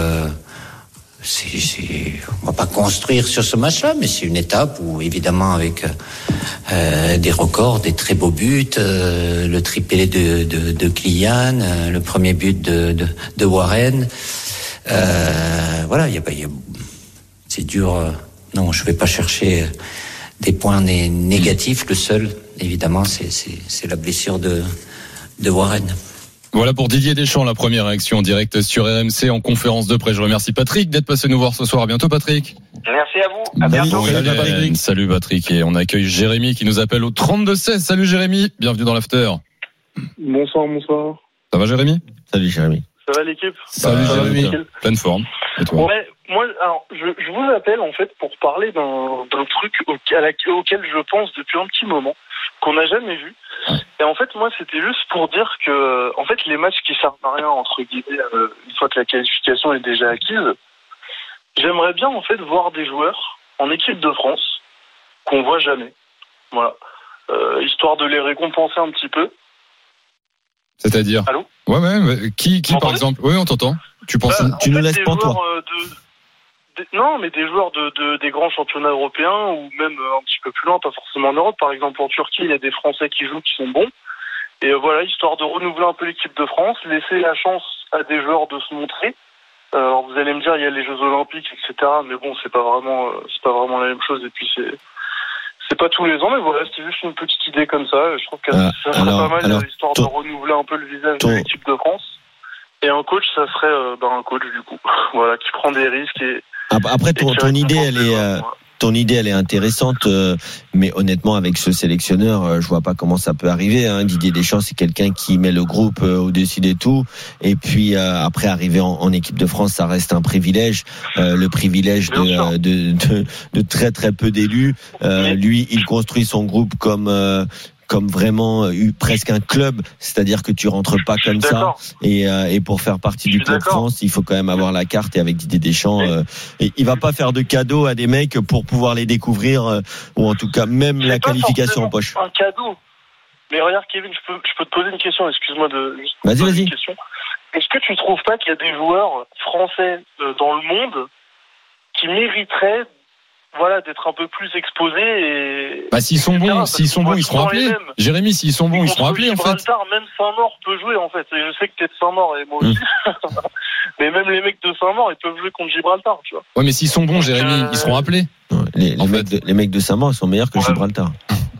on va pas construire sur ce match-là, mais c'est une étape où, évidemment, avec des records, des très beaux buts, le triplé de Kylian, le premier but de Warren. Voilà, c'est dur. Non, je vais pas chercher des points négatifs. Le seul, évidemment, c'est la blessure de Warren. Voilà pour Didier Deschamps, la première réaction en direct sur RMC en conférence de presse. Je remercie Patrick d'être passé nous voir ce soir. À bientôt, Patrick. Merci à vous. À bientôt. Salut Patrick. Et on accueille Jérémy qui nous appelle au 32-16. Salut Jérémy. Bienvenue dans l'after. Bonsoir. Ça va Jérémy? Salut Jérémy. Ça va l'équipe? Salut Jérémy. Pleine forme. Et toi? Ouais, moi, alors, je vous appelle en fait pour parler d'un truc auquel je pense depuis un petit moment, qu'on n'a jamais vu. Et en fait, moi, c'était juste pour dire que, en fait, les matchs qui servent à rien, entre guillemets, une fois que la qualification est déjà acquise, j'aimerais bien, en fait, voir des joueurs en équipe de France qu'on voit jamais. Voilà. Histoire de les récompenser un petit peu. C'est-à-dire? Allô? Ouais. Qui par exemple? Oui, on t'entend. Tu penses, tu nous laisses pas, toi? Non, mais des joueurs des grands championnats européens, ou même un petit peu plus loin, pas forcément en Europe. Par exemple, en Turquie, il y a des Français qui jouent, qui sont bons. Et voilà, histoire de renouveler un peu l'équipe de France, laisser la chance à des joueurs de se montrer. Alors vous allez me dire, il y a les Jeux Olympiques, etc. Mais bon, c'est pas vraiment la même chose. Et puis pas tous les ans, mais voilà, c'était juste une petite idée comme ça. Je trouve que ça serait pas mal, histoire de renouveler un peu le visage de l'équipe de France. Et un coach, ça serait un coach du coup, voilà, qui prend des risques et. Après, ton idée, elle est intéressante, mais honnêtement, avec ce sélectionneur, je vois pas comment ça peut arriver. Didier Deschamps, c'est quelqu'un qui met le groupe au-dessus de tout. Et puis après, arriver en équipe de France, ça reste un privilège, le privilège de très très peu d'élus. Lui, il construit son groupe comme vraiment presque un club, c'est-à-dire que tu rentres pas comme ça. Et pour faire partie du club France, il faut quand même avoir la carte. Et avec Didier Deschamps, et il va pas faire de cadeaux à des mecs pour pouvoir les découvrir, ou en tout cas même la qualification en poche. Un cadeau. Mais regarde, Kevin, je peux te poser une question. Excuse-moi de. Vas-y. Une question. Est-ce que tu trouves pas qu'il y a des joueurs français dans le monde qui mériteraient d'être un peu plus exposés et. S'ils sont bons, ils seront appelés. Jérémy, s'ils sont bons, ils seront appelés en fait. Même Saint-Maur peut jouer en fait. Et je sais que t'es de Saint-Maur et moi aussi. Mais même les mecs de Saint-Maur, ils peuvent jouer contre Gibraltar, tu vois. Ouais, mais s'ils sont bons, Jérémy, ils seront appelés. Les mecs de Saint-Maur, ils sont meilleurs que Gibraltar.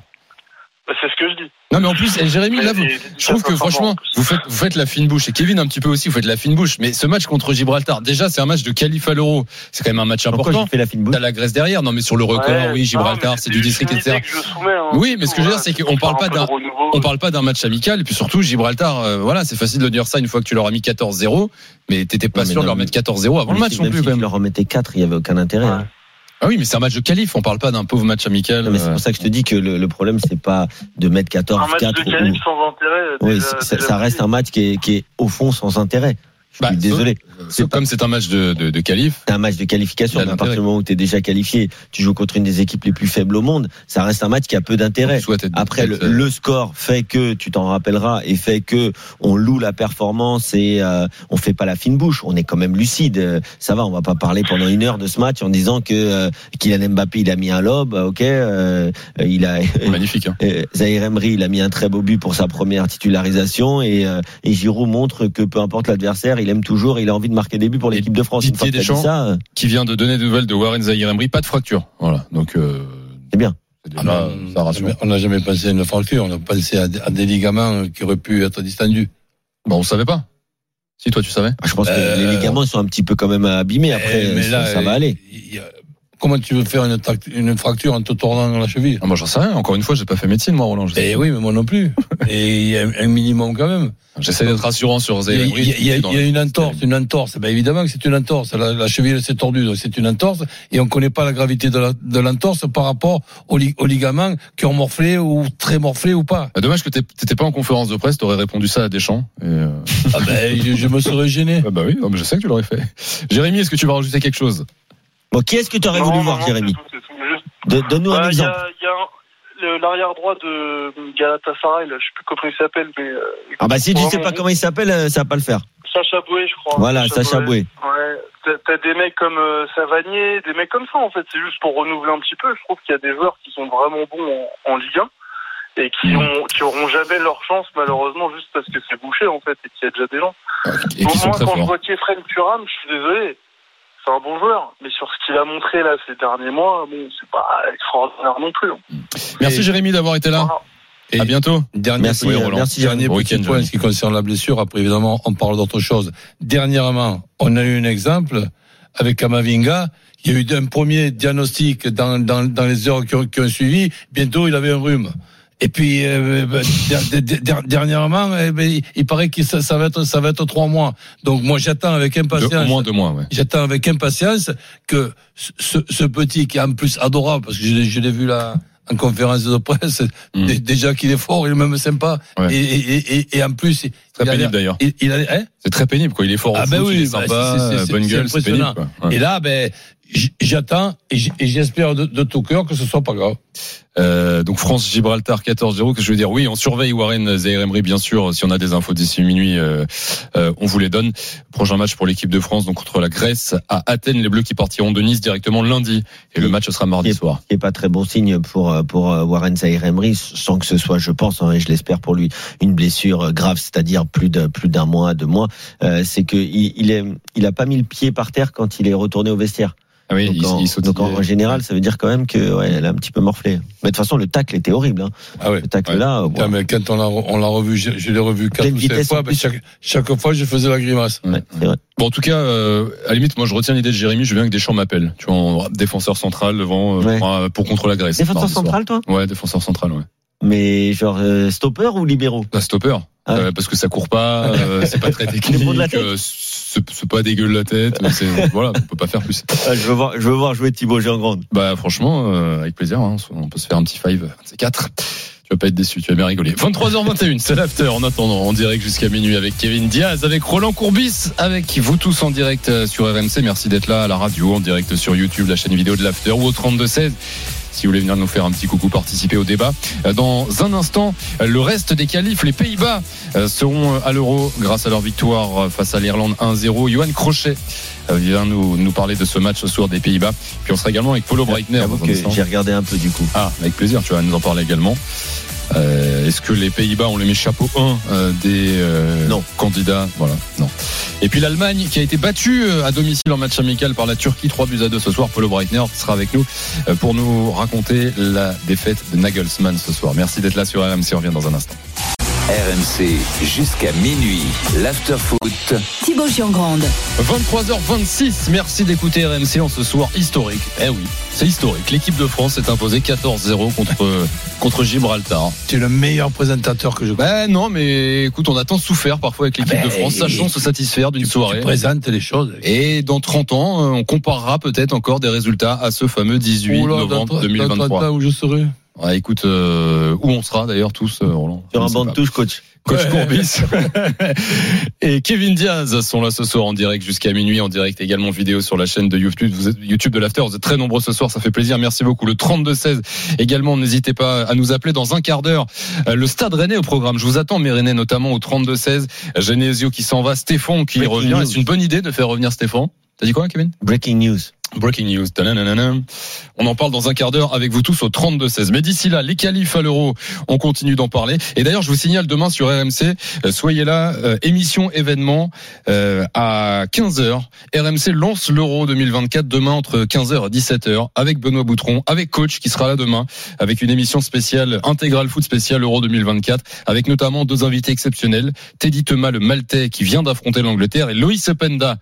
C'est ce que je dis. Non, mais en plus, Jérémy, là, je trouve que franchement, vous faites la fine bouche. Et Kevin, un petit peu aussi, vous faites la fine bouche. Mais ce match contre Gibraltar, déjà, c'est un match de qualif à l'Euro. C'est quand même un match important. T'as la Grèce derrière. Non, mais sur le record, oui, Gibraltar, c'est du district, etc. Oui, mais ce que je veux dire, c'est qu'on parle pas d'un match amical. Et puis surtout, Gibraltar, c'est facile de dire ça une fois que tu leur as mis 14-0. Mais t'étais pas sûr de leur mettre 14-0 avant le match non plus, quand même. Si tu leur en mettais 4, il y avait aucun intérêt. Ah oui, mais c'est un match de qualif, on parle pas d'un pauvre match amical. Mais c'est pour ça que je te dis que le problème, c'est pas de mettre 14, 4. Un match de qualif sans intérêt. Oui, ça reste un match qui est au fond sans intérêt. Je suis désolé. Comme c'est un match de qualif. C'est un match de qualification. À partir du moment où tu es déjà qualifié, tu joues contre une des équipes les plus faibles au monde. Ça reste un match qui a peu d'intérêt. Après, le score fait que, tu t'en rappelleras, et fait que on loue la performance et on fait pas la fine bouche. On est quand même lucide. Ça va, on va pas parler pendant une heure de ce match en disant que Kylian Mbappé il a mis un lob. Ok, il a magnifique. Zaïre Emery il a mis un très beau but pour sa première titularisation et Giroud montre que peu importe l'adversaire, il aime toujours, il a envie de marquer des buts pour l'équipe de France. Didier Deschamps qui vient de donner des nouvelles de Warren Zaïre Emery, pas de fracture. Voilà, donc c'est bien. Ça rassure. On n'a jamais pensé à une fracture, on a pensé à des ligaments qui auraient pu être distendus. Bon, on savait pas. Si toi tu savais. Je pense que les ligaments sont un petit peu quand même abîmés. Après, mais là, ça va aller. Comment tu veux faire une fracture en te tournant dans la cheville? Moi, j'en sais rien. Encore une fois, j'ai pas fait médecine, moi, Roland. Oui, mais moi non plus. Et il y a un minimum quand même. J'essaie d'être rassurant sur Zaïre Emery. Il y a une entorse. Évidemment que c'est une entorse. La cheville s'est tordue, donc c'est une entorse. Et on connaît pas la gravité de l'entorse par rapport aux ligaments qui ont morflé ou très morflé ou pas. Dommage que t'étais pas en conférence de presse, t'aurais répondu ça à Deschamps. Je me serais gêné. Bah oui, mais je sais que tu l'aurais fait. Jérémy, est-ce que tu vas rajouter quelque chose? Bon, qui est-ce que tu aurais voulu voir, Jérémy? Donne-nous un exemple. Il y a l'arrière droit de Galatasaray, là, je sais plus comment il s'appelle, mais. Si tu sais pas comment il s'appelle, ça va pas le faire. Sacha Boué, je crois. Voilà, Sacha Boué. Ouais. T'as des mecs comme Savanier, des mecs comme ça, en fait. C'est juste pour renouveler un petit peu. Je trouve qu'il y a des joueurs qui sont vraiment bons en Ligue 1 et qui auront jamais leur chance, malheureusement, juste parce que c'est bouché, en fait, et qu'il y a déjà des gens. Et qui sont très forts. Quand je vois Kefren Turam, je suis désolé. C'est un bon joueur, mais sur ce qu'il a montré là ces derniers mois, c'est pas extraordinaire non plus. Merci Jérémy d'avoir été là. Et à bientôt. Merci Jérémy. Petit point en ce qui concerne la blessure. Après, évidemment, on parle d'autre chose. Dernièrement, on a eu un exemple avec Kamavinga. Il y a eu un premier diagnostic dans les heures qui ont suivi. Bientôt, il avait un rhume. Et puis dernièrement, il paraît que ça va être 3 mois. Donc moi j'attends avec impatience. Au moins 2 mois, ouais. J'attends avec impatience que ce petit qui est en plus adorable, parce que je l'ai vu là en conférence de presse, déjà qu'il est fort, il est même sympa. Ouais. Et en plus, très pénible d'ailleurs. C'est très pénible quoi. Il est fort au foot, il est sympa, bonne gueule, c'est pénible. Quoi. Ouais. Et là, j'attends et j'espère de tout cœur que ce soit pas grave. Donc France-Gibraltar 14-0. Qu'est-ce que je veux dire? Oui, on surveille Warren Zaïre Emery, bien sûr. Si on a des infos d'ici minuit, on vous les donne. Prochain match pour l'équipe de France, donc contre la Grèce à Athènes. Les Bleus qui partiront de Nice directement lundi. Et le match sera mardi soir. Ce qui n'est pas très bon signe pour Warren Zaïre Emery, sans que ce soit, je pense, et je l'espère pour lui, une blessure grave, c'est-à-dire plus d'un mois, 2 mois. C'est que il a pas mis le pied par terre quand il est retourné au vestiaire. Ah oui, donc en général, ça veut dire quand même que elle a un petit peu morflé. Mais de toute façon, le tacle était horrible. Hein. Ah ouais. Le tacle là. Bon. Mais quand on l'a revu, je l'ai revu 4 ou 5 fois. Chaque fois, je faisais la grimace. Ouais, c'est vrai. Bon, en tout cas, à la limite, moi, je retiens l'idée de Jérémy. Je veux bien que Deschamps m'appelle. Tu vois, en défenseur central devant pour contre la Grèce. Défenseur central, toi ? Ouais, défenseur central, ouais. Mais genre stopper ou libéraux ? Stopper. Parce que ça court pas, c'est pas très technique. C'est pas dégueu de la tête. Voilà, on peut pas faire plus. Je veux voir jouer Thibaut Giangrande. Bah franchement, avec plaisir. Hein, on peut se faire un petit 5, c'est 4. Tu vas pas être déçu, tu vas bien rigoler. 23h21, c'est l'after. En attendant, en direct jusqu'à minuit avec Kevin Diaz, avec Roland Courbis, avec vous tous en direct sur RMC. Merci d'être là à la radio, en direct sur YouTube, la chaîne vidéo de l'after ou au 32-16. Si vous voulez venir nous faire un petit coucou, participer au débat. Dans un instant, le reste des qualifs, les Pays-Bas seront à l'Euro grâce à leur victoire face à l'Irlande 1-0. Johan Crochet vient nous parler de ce match ce soir des Pays-Bas. Puis on sera également avec Polo Breitner. J'ai regardé un peu du coup. Ah, avec plaisir, tu vas nous en parler également. Est-ce que les Pays-Bas ont les mes chapeau 1 des candidats? Voilà, non. Et puis l'Allemagne qui a été battue à domicile en match amical par la Turquie 3-2 ce soir. Polo Breitner sera avec nous pour nous raconter la défaite de Nagelsmann ce soir. Merci d'être là sur RMC, on revient dans un instant. RMC jusqu'à minuit, l'after-foot. Thibaut Giangrande. 23h26, merci d'écouter RMC en ce soir historique. Eh oui, c'est historique. L'équipe de France s'est imposée 14-0 contre Gibraltar. Tu es le meilleur présentateur que je connais. Ben non, mais écoute, on a tant souffert parfois avec l'équipe de France. Sachons se satisfaire d'une soirée. Tu présentes les choses. Et dans 30 ans, on comparera peut-être encore des résultats à ce fameux 18 novembre 2023. Dans où je serai. Ouais, écoute, où on sera d'ailleurs tous, Roland. Sur un banc de touche, coach. Coach Courbis et Kevin Diaz sont là ce soir en direct jusqu'à minuit, en direct également vidéo sur la chaîne de YouTube de l'After. Vous êtes très nombreux ce soir, ça fait plaisir, merci beaucoup. Le 32-16 également, n'hésitez pas à nous appeler dans un quart d'heure. Le Stade Rennais au programme, je vous attends, mes Rennais notamment au 32-16. Genesio qui s'en va, Stéphane qui revient. C'est une bonne idée de faire revenir Stéphane. T'as dit quoi, Kevin? Breaking news. On en parle dans un quart d'heure avec vous tous au 32-16. Mais d'ici là, les qualifs à l'Euro, on continue d'en parler. Et d'ailleurs, je vous signale demain sur RMC, soyez là, émission événement à 15h. RMC lance l'Euro 2024 demain entre 15h et 17h avec Benoît Boutron, avec Coach qui sera là demain, avec une émission spéciale, intégrale foot spéciale Euro 2024, avec notamment 2 invités exceptionnels, Teddy Thomas, le Maltais qui vient d'affronter l'Angleterre, et Loïs Openda,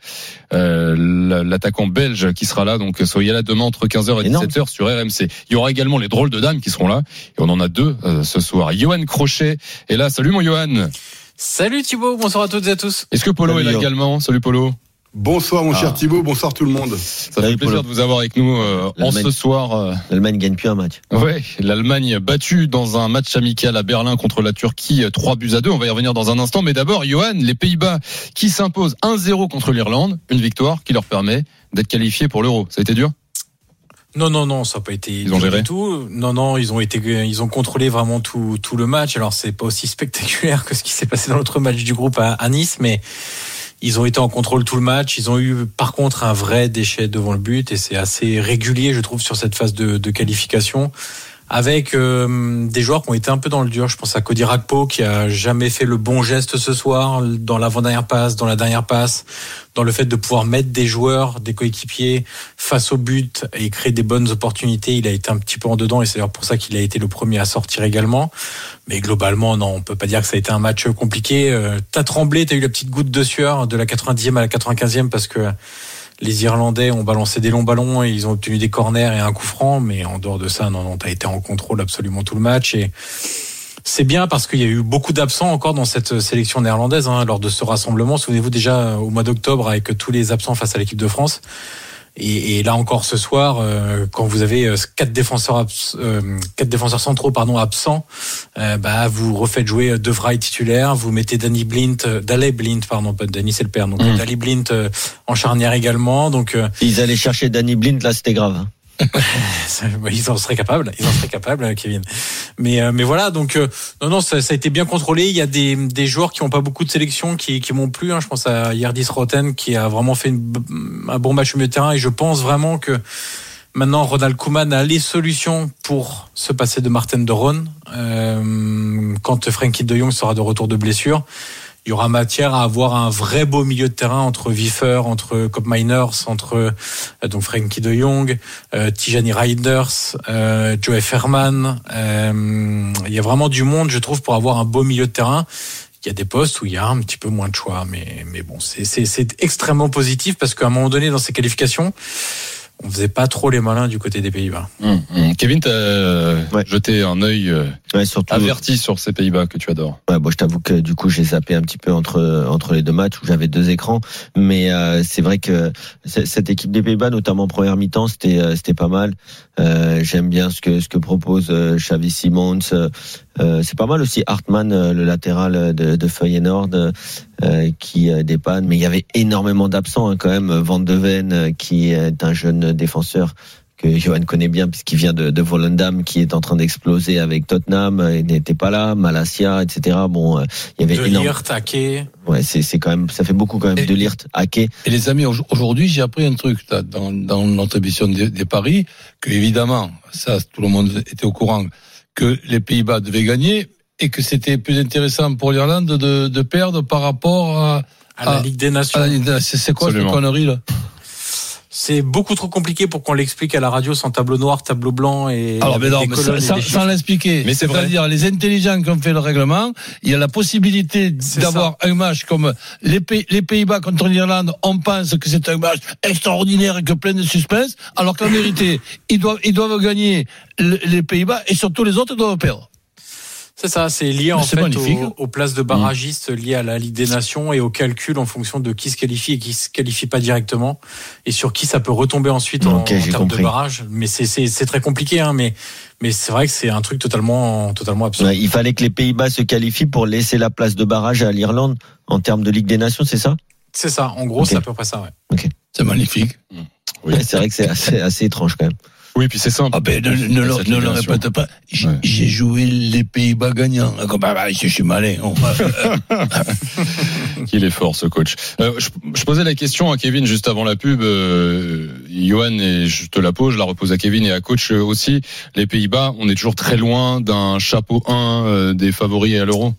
l'attaquant belge qui sera là, donc soyez là demain entre 15h et 17h sur RMC. Il y aura également les drôles de dames qui seront là, et on en a 2 ce soir. Johan Crochet est là, salut mon Johan. Salut Thibaut, bonsoir à toutes et à tous. Est-ce que Polo est là également? Salut Polo. Bonsoir mon cher Thibaut, bonsoir tout le monde. Ça fait plaisir de vous avoir avec nous en ce soir. L'Allemagne gagne plus un match. Ouais, l'Allemagne battue dans un match amical à Berlin contre la Turquie 3-2. On va y revenir dans un instant, mais d'abord Johan, les Pays-Bas qui s'imposent 1-0 contre l'Irlande, une victoire qui leur permet d'être qualifiés pour l'Euro. Ça a été dur? Non, ça n'a pas été dur du tout. Non, ils ont contrôlé vraiment tout le match. Alors c'est pas aussi spectaculaire que ce qui s'est passé dans l'autre match du groupe à Nice, mais ils ont été en contrôle tout le match. Ils ont eu, par contre, un vrai déchet devant le but, et c'est assez régulier, je trouve, sur cette phase de qualification. Avec des joueurs qui ont été un peu dans le dur. Je pense à Cody Gakpo qui a jamais fait le bon geste ce soir, dans l'avant-dernière passe, dans la dernière passe, dans le fait de pouvoir mettre des joueurs, des coéquipiers face au but et créer des bonnes opportunités. Il a été un petit peu en dedans, et c'est d'ailleurs pour ça qu'il a été le premier à sortir également. Mais globalement, non, on peut pas dire que ça a été un match compliqué. T'as tremblé, t'as eu la petite goutte de sueur de la 90e à la 95e parce que les Irlandais ont balancé des longs ballons et ils ont obtenu des corners et un coup franc, mais en dehors de ça, non, t'as été en contrôle absolument tout le match. Et c'est bien parce qu'il y a eu beaucoup d'absents encore dans cette sélection néerlandaise lors de ce rassemblement. Souvenez-vous déjà au mois d'octobre avec tous les absents face à l'équipe de France. Et là encore ce soir, quand vous avez 4 défenseurs centraux absents, vous refaites jouer De Vrij titulaire, vous mettez Daley Blind, pas Danny c'est le père, donc Daley Blind en charnière également. Donc ils allaient chercher Danny Blind, là c'était grave. Ils en seraient capables, Kevin. Mais voilà, donc non, ça a été bien contrôlé. Il y a des joueurs qui n'ont pas beaucoup de sélection qui m'ont plu. Je pense à Yerdis Roten qui a vraiment fait un bon match au milieu de terrain, et je pense vraiment que maintenant Ronald Koeman a les solutions pour se passer de Martin de Roon quand Frenkie de Jong sera de retour de blessure. il y aura matière à avoir un vrai beau milieu de terrain entre Wiefer, entre Koopmeiners, entre donc Frenkie de Jong, Tijani Reinders, Joey Ferman. Il y a vraiment du monde, je trouve, pour avoir un beau milieu de terrain. Il y a des postes où il y a un petit peu moins de choix, mais bon, c'est extrêmement positif parce qu'à un moment donné, dans ces qualifications, on faisait pas trop les malins du côté des Pays-Bas. Kevin, t'as jeté un œil averti sur ces Pays-Bas que tu adores. Ouais, bon, je t'avoue que du coup j'ai zappé un petit peu entre les deux matchs où j'avais 2 écrans, mais c'est vrai que cette équipe des Pays-Bas, notamment en première mi-temps, c'était pas mal. J'aime bien ce que propose Xavi Simons. C'est pas mal aussi Hartmann, le latéral de Feyenoord, qui dépanne, mais il y avait énormément d'absents quand même. Van de Ven, qui est un jeune défenseur que Johan connaît bien puisqu'il vient de Volendam, qui est en train d'exploser avec Tottenham, il n'était pas là. Malacia, etc. Bon, il y avait De Ligt, Ake. Ouais, c'est quand même, ça fait beaucoup quand même. De Ligt, Ake. Et les amis, aujourd'hui, j'ai appris un truc là, dans notre émission des paris, que évidemment, ça, tout le monde était au courant, que les Pays-Bas devaient gagner et que c'était plus intéressant pour l'Irlande de perdre par rapport à la Ligue des Nations. C'est quoi cette connerie là? C'est beaucoup trop compliqué pour qu'on l'explique à la radio sans tableau noir, tableau blanc et. Alors, mais non, mais sans l'expliquer. Mais c'est-à-dire, les intelligents qui ont fait le règlement, il y a la possibilité d'avoir un match comme les Pays-Bas contre l'Irlande. On pense que c'est un match extraordinaire et que plein de suspense, alors qu'en vérité, ils doivent gagner les Pays-Bas et surtout les autres doivent perdre. C'est ça, c'est lié en fait aux places de barragistes liées à la Ligue des Nations et au calcul en fonction de qui se qualifie et qui se qualifie pas directement et sur qui ça peut retomber ensuite en termes de barrage. Mais c'est très compliqué, hein, mais c'est vrai que c'est un truc totalement absurde. Ouais, il fallait que les Pays-Bas se qualifient pour laisser la place de barrage à l'Irlande en termes de Ligue des Nations, c'est ça? C'est ça, en gros, c'est à peu près ça, ouais. Okay. C'est magnifique. Oui. Ouais, c'est vrai que c'est assez étrange quand même. Oui, puis c'est simple. Ah ben ne le répète pas. J'ai joué les Pays-Bas gagnants. Je suis malin. Il est fort ce coach. Je posais la question à Kevin juste avant la pub. Johan, et je te la pose, je la repose à Kevin et à coach aussi. Les Pays-Bas, on est toujours très loin d'un chapeau 1 des favoris à l'Euro.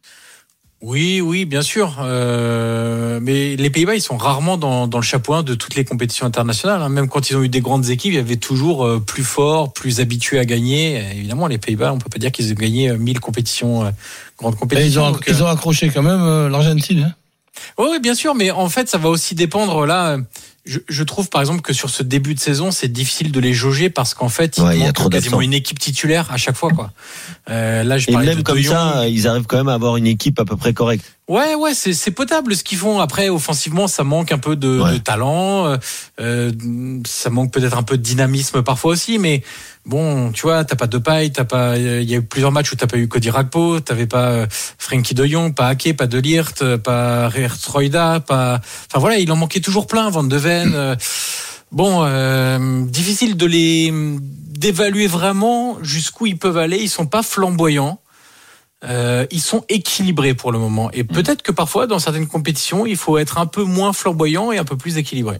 Oui, bien sûr. Mais les Pays-Bas, ils sont rarement dans le chapeau 1 de toutes les compétitions internationales. Hein. Même quand ils ont eu des grandes équipes, il y avait toujours plus forts, plus habitués à gagner. Évidemment, les Pays-Bas, on peut pas dire qu'ils ont gagné 1000 compétitions, grandes compétitions. Et ils ont accroché quand même l'Argentine. Hein. Oui, bien sûr. Mais en fait, ça va aussi dépendre là. Je trouve par exemple que sur ce début de saison, c'est difficile de les jauger parce qu'en fait, il y a trop quasiment une équipe titulaire à chaque fois, quoi. Là, je parlais et même comme ça, ils arrivent quand même à avoir une équipe à peu près correcte. Ouais, c'est potable ce qu'ils font. Après, offensivement, ça manque un peu de talent, ça manque peut-être un peu de dynamisme parfois aussi, mais bon, tu vois, t'as pas Depay, il y a eu plusieurs matchs où t'as pas eu Cody Gakpo, t'avais pas Frenkie de Jong, pas Ake, pas De Ligt, pas Geertruida, enfin voilà, il en manquait toujours plein, Van de Ven. Difficile d'évaluer vraiment jusqu'où ils peuvent aller. Ils sont pas flamboyants. Ils sont équilibrés pour le moment. Et peut-être que parfois, dans certaines compétitions, il faut être un peu moins flamboyant et un peu plus équilibré.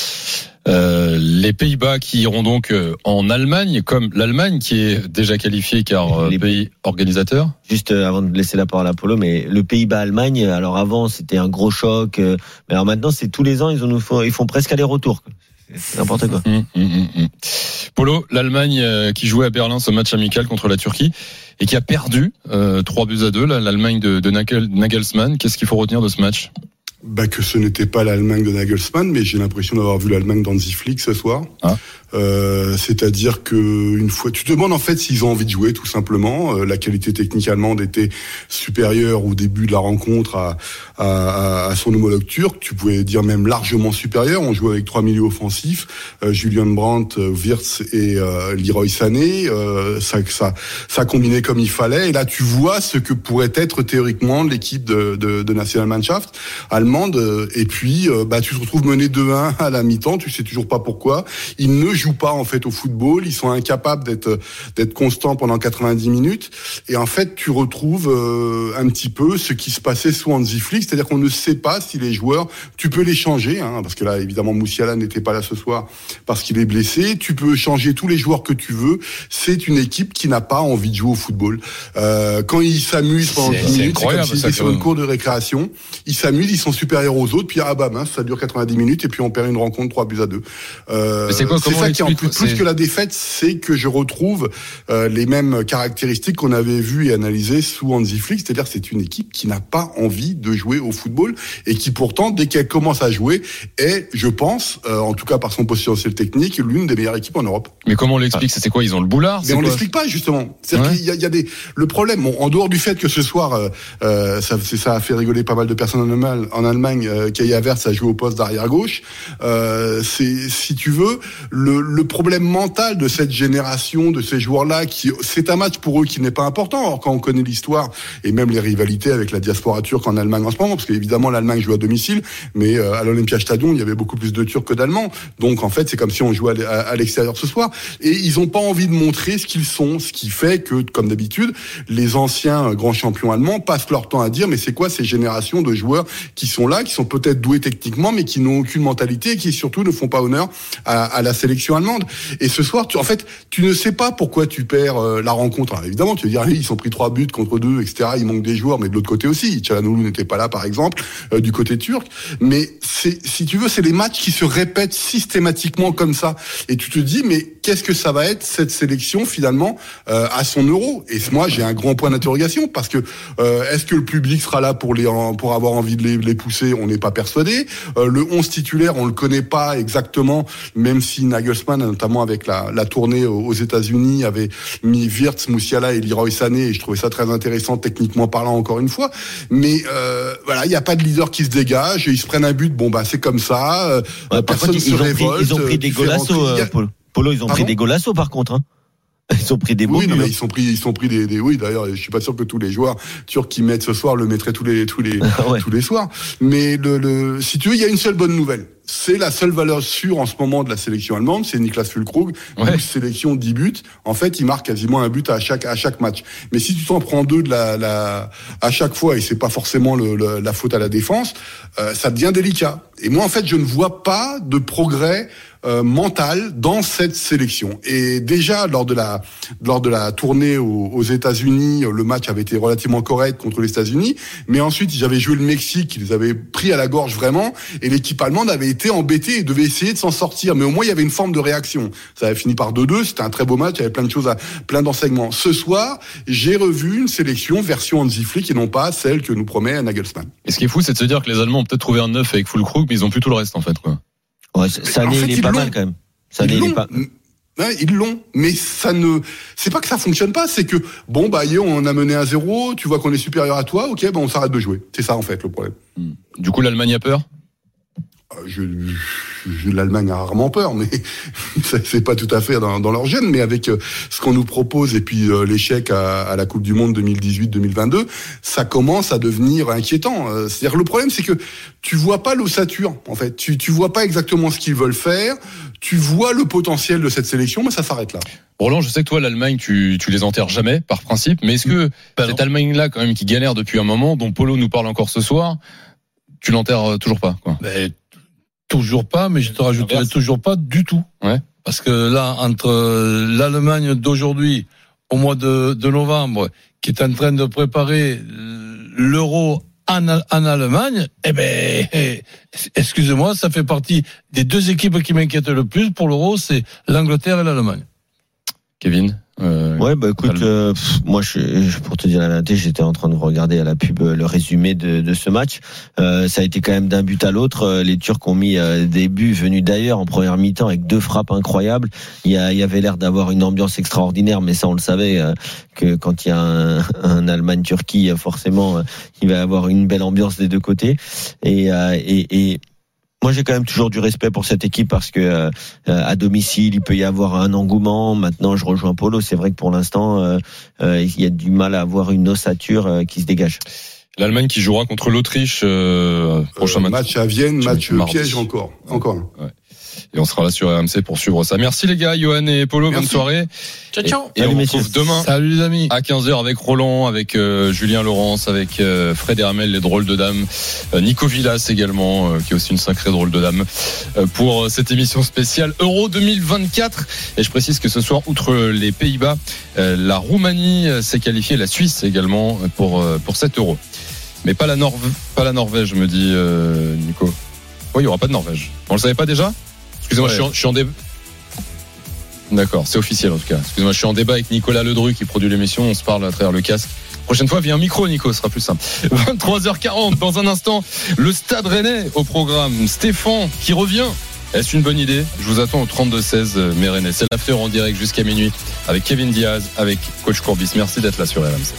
Les Pays-Bas qui iront donc en Allemagne, comme l'Allemagne qui est déjà qualifiée car pays organisateur. Juste avant de laisser la parole à Polo, mais le Pays-Bas-Allemagne, alors avant c'était un gros choc, mais alors maintenant c'est tous les ans ils font presque aller-retour. C'est n'importe quoi. Polo, l'Allemagne qui jouait à Berlin ce match amical contre la Turquie et qui a perdu 3-2, l'Allemagne de Nagelsmann. Qu'est-ce qu'il faut retenir de ce match? Que ce n'était pas l'Allemagne de Nagelsmann, mais j'ai l'impression d'avoir vu l'Allemagne d'Hansi Flick ce soir. C'est-à-dire que une fois, tu te demandes en fait s'ils ont envie de jouer, tout simplement. La qualité technique allemande était supérieure au début de la rencontre à son homologue turc. Tu pouvais dire même largement supérieure. On jouait avec 3 milieux offensifs, Julian Brandt, Wirtz et Leroy Sané. Ça combinait comme il fallait. Et là, tu vois ce que pourrait être théoriquement l'équipe de Nationalmannschaft allemande. allemande. Et puis, tu te retrouves mené 2-1 à la mi-temps. Tu sais toujours pas pourquoi. Ils ne jouent pas en fait au football. Ils sont incapables d'être constants pendant 90 minutes. Et en fait, tu retrouves un petit peu ce qui se passait sous Hansi Flick, c'est-à-dire qu'on ne sait pas si les joueurs, tu peux les changer, parce que là, évidemment, Moussiala n'était pas là ce soir parce qu'il est blessé. Tu peux changer tous les joueurs que tu veux. C'est une équipe qui n'a pas envie de jouer au football. Quand ils s'amusent pendant 10 minutes, c'est comme s'ils étaient sur une cour de récréation. Ils s'amusent, ils sont supérieurs aux autres, puis ça dure 90 minutes et puis on perd une rencontre 3-2. C'est ça qui est en plus que la défaite, c'est que je retrouve les mêmes caractéristiques qu'on avait vues et analysées sous Hansi Flick, c'est-à-dire c'est une équipe qui n'a pas envie de jouer au football et qui pourtant, dès qu'elle commence à jouer, est, je pense, en tout cas par son potentiel technique, l'une des meilleures équipes en Europe. Mais comment on l'explique ? C'est quoi ? Ils ont le boulard ? Mais on l'explique pas justement. C'est-à-dire qu'il y a le problème. Bon, en dehors du fait que ce soir, ça a fait rigoler pas mal de personnes en Allemagne. Kai Havertz a joué au poste d'arrière gauche. C'est, si tu veux, le problème mental de cette génération, de ces joueurs-là, c'est un match pour eux qui n'est pas important. Alors quand on connaît l'histoire et même les rivalités avec la diaspora turque en Allemagne en ce moment, parce qu'évidemment l'Allemagne joue à domicile, mais à l'Olympiastadion il y avait beaucoup plus de Turcs que d'Allemands. Donc en fait c'est comme si on jouait à l'extérieur ce soir. Et ils ont pas envie de montrer ce qu'ils sont, ce qui fait que, comme d'habitude, les anciens grands champions allemands passent leur temps à dire mais c'est quoi ces générations de joueurs qui sont là, qui sont peut-être doués techniquement, mais qui n'ont aucune mentalité et qui surtout ne font pas honneur à la sélection allemande. Et ce soir, tu ne sais pas pourquoi tu perds la rencontre. Alors, évidemment, tu veux dire, ils ont pris 3 buts contre 2, etc. Il manque des joueurs, mais de l'autre côté aussi. Çalhanoğlu n'était pas là, par exemple, du côté turc. Mais si tu veux, c'est les matchs qui se répètent systématiquement comme ça. Et tu te dis, mais qu'est-ce que ça va être cette sélection finalement à son Euro ? Et moi, j'ai un grand point d'interrogation parce que est-ce que le public sera là pour avoir envie de les pousser ? On n'est pas persuadé. Le 11 titulaire, on le connaît pas exactement, même si Nagelsmann, notamment avec la tournée aux États-Unis, avait mis Wirtz, Moussiala et Leroy Sané, et je trouvais ça très intéressant techniquement parlant encore une fois. Mais voilà, il n'y a pas de leader qui se dégage, et ils se prennent un but, c'est comme ça. Personne ne se révolte. Ils ont pris des golassos, Polo, ils ont pris des golassos par contre. Ils ont pris des beaux. Oui, non, mais ils sont pris des. Oui, d'ailleurs, je suis pas sûr que tous les joueurs turcs qui mettent ce soir le mettraient tous les soirs. Mais si tu veux, il y a une seule bonne nouvelle. C'est la seule valeur sûre en ce moment de la sélection allemande, c'est Niklas Füllkrug. 12 sélections, 10 buts. En fait, il marque quasiment un but à chaque match. Mais si tu t'en prends 2 à chaque fois, et c'est pas forcément la faute à la défense, ça devient délicat. Et moi, en fait, je ne vois pas de progrès mental dans cette sélection. Et déjà lors de la tournée aux États-Unis, le match avait été relativement correct contre les États-Unis, mais ensuite ils avaient joué le Mexique, ils les avaient pris à la gorge vraiment, et l'équipe allemande avait été embêtée et devait essayer de s'en sortir, mais au moins il y avait une forme de réaction. Ça avait fini par 2-2, c'était un très beau match, il y avait plein de choses, plein d'enseignements. Ce soir, j'ai revu une sélection version Hansi Flick et non pas celle que nous promet Nagelsmann. Et ce qui est fou, c'est de se dire que les Allemands ont peut-être trouvé un 9 avec Füllkrug, mais ils ont plus tout le reste en fait, quoi. Ouais, Sané, il est pas mal quand même. Sané, il est pas. Ouais, ils l'ont, mais c'est pas que ça fonctionne pas, c'est que on a mené 1-0, tu vois qu'on est supérieur à toi, ok, on s'arrête de jouer. C'est ça en fait le problème. Du coup, l'Allemagne a peur ? L'Allemagne a rarement peur, mais c'est pas tout à fait dans leur gène. Mais avec ce qu'on nous propose et puis l'échec à la Coupe du Monde 2018-2022, ça commence à devenir inquiétant. C'est-à-dire le problème, c'est que tu vois pas l'ossature. En fait, tu vois pas exactement ce qu'ils veulent faire. Tu vois le potentiel de cette sélection, mais ça s'arrête là. Roland, je sais que toi, l'Allemagne, tu les enterres jamais par principe, mais est-ce que cette Allemagne-là, quand même, qui galère depuis un moment, dont Polo nous parle encore ce soir, tu l'enterres toujours pas, quoi? Toujours pas, mais je te rajouterai toujours pas du tout. Ouais. Parce que là, entre l'Allemagne d'aujourd'hui, au mois de novembre, qui est en train de préparer l'Euro en Allemagne, excusez-moi, ça fait partie des 2 équipes qui m'inquiètent le plus pour l'Euro, c'est l'Angleterre et l'Allemagne. Kevin? Écoute, moi, pour te dire la vérité, j'étais en train de regarder à la pub le résumé de ce match. Ça a été quand même d'un but à l'autre. Les Turcs ont mis des buts venus d'ailleurs en première mi-temps avec 2 frappes incroyables. Il y avait l'air d'avoir une ambiance extraordinaire, mais ça on le savait que quand il y a un Allemagne-Turquie, forcément, il va y avoir une belle ambiance des 2 côtés. Et moi, j'ai quand même toujours du respect pour cette équipe parce que à domicile, il peut y avoir un engouement. Maintenant, je rejoins Polo. C'est vrai que pour l'instant, il y a du mal à avoir une ossature qui se dégage. L'Allemagne qui jouera contre l'Autriche prochain match. Match à Vienne, match piège encore. Ouais. Et on sera là sur RMC pour suivre ça. Merci les gars, Johan et Polo, bonne soirée. Ciao, ciao. Et on se retrouve demain. Salut les amis. À 15h avec Roland, avec Julien Laurence, avec Fred Hermel, les drôles de dames. Nico Villas également, qui est aussi une sacrée drôle de dame, pour cette émission spéciale Euro 2024. Et je précise que ce soir, outre les Pays-Bas, la Roumanie s'est qualifiée, la Suisse également, pour cet Euro. Mais pas la Norvège, me dit Nico. Oui, il n'y aura pas de Norvège. On le savait pas déjà ? Excusez-moi, je suis en débat. D'accord, c'est officiel en tout cas. Excusez-moi, je suis en débat avec Nicolas Ledru qui produit l'émission. On se parle à travers le casque. Prochaine fois, viens un micro, Nico, ce sera plus simple. 23h40, dans un instant, le Stade Rennais au programme. Stéphane qui revient. Est-ce une bonne idée ? Je vous attends au 32-16, mes Rennais. C'est l'after en direct jusqu'à minuit avec Kevin Diaz, avec Coach Courbis. Merci d'être là sur RMC.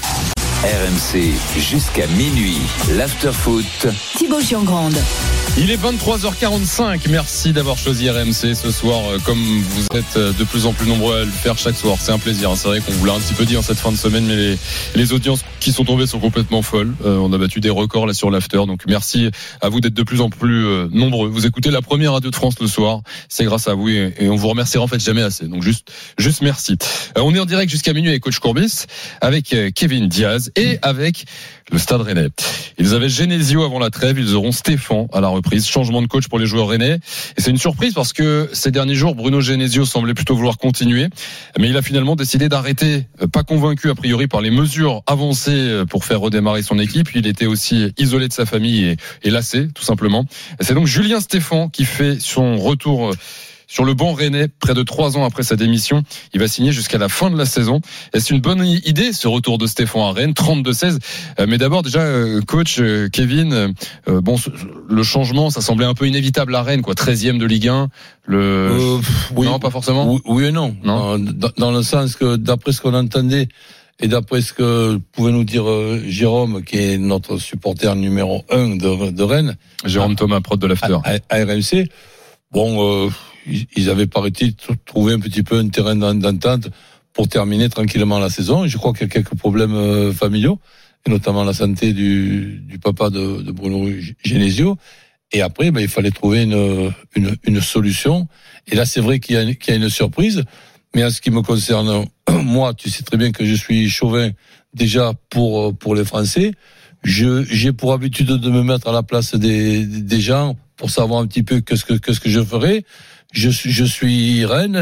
RMC jusqu'à minuit, l'after-foot. Thibaut Giangrande. Il est 23h45. Merci d'avoir choisi RMC ce soir. Comme vous êtes de plus en plus nombreux à le faire chaque soir, c'est un plaisir. C'est vrai qu'on vous l'a un petit peu dit en cette fin de semaine, mais les audiences qui sont tombées sont complètement folles. On a battu des records là sur l'after. Donc merci à vous d'être de plus en plus nombreux. Vous écoutez la première radio de France le soir. C'est grâce à vous et on vous remerciera en fait jamais assez. Donc juste merci. On est en direct jusqu'à minuit avec Coach Courbis, avec Kevin Diaz et avec le Stade Rennais. Ils avaient Genesio avant la trêve, ils auront Stéphane à la reprise. Changement de coach pour les joueurs rennais. Et c'est une surprise parce que ces derniers jours, Bruno Genesio semblait plutôt vouloir continuer. Mais il a finalement décidé d'arrêter, pas convaincu a priori par les mesures avancées pour faire redémarrer son équipe. Il était aussi isolé de sa famille et lassé, tout simplement. Et c'est donc Julien Stéphane qui fait son retour sur le banc rennais, près de 3 ans après sa démission. Il va signer jusqu'à la fin de la saison. Est-ce une bonne idée, ce retour de Stéphane à Rennes, 32-16 ? Mais d'abord, déjà, coach Kevin, le changement, ça semblait un peu inévitable à Rennes, quoi. 13e de Ligue 1. Oui. Non, pas forcément. Oui et non. Dans le sens que, d'après ce qu'on entendait, et d'après ce que pouvait nous dire Jérôme, qui est notre supporter numéro 1 de Rennes. Jérôme Thomas, prod de l'After. À RMC. Ils avaient, paraît-il, trouvé un petit peu un terrain d'entente pour terminer tranquillement la saison. Je crois qu'il y a quelques problèmes familiaux, et notamment la santé du papa de Bruno Genesio. Et après, il fallait trouver une solution. Et là, c'est vrai qu'il y a une surprise. Mais en ce qui me concerne, moi, tu sais très bien que je suis chauvin déjà pour les Français. J'ai pour habitude de me mettre à la place des gens pour savoir un petit peu qu'est-ce que je ferais. Je suis Rennes,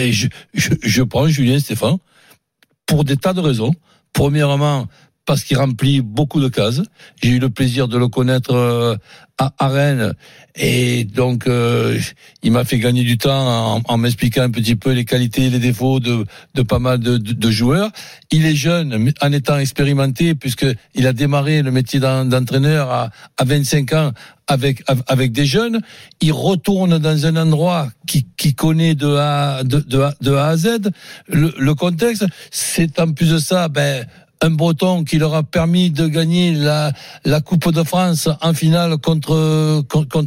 je prends Julien Stéphane pour des tas de raisons. Premièrement, parce qu'il remplit beaucoup de cases. J'ai eu le plaisir de le connaître à Rennes, et donc il m'a fait gagner du temps en m'expliquant un petit peu les qualités et les défauts de pas mal de joueurs. Il est jeune en étant expérimenté, puisqu'il a démarré le métier d'entraîneur à 25 ans avec des jeunes. Il retourne dans un endroit qui connaît de A à Z le contexte. C'est en plus de ça, un Breton qui leur a permis de gagner la Coupe de France en finale contre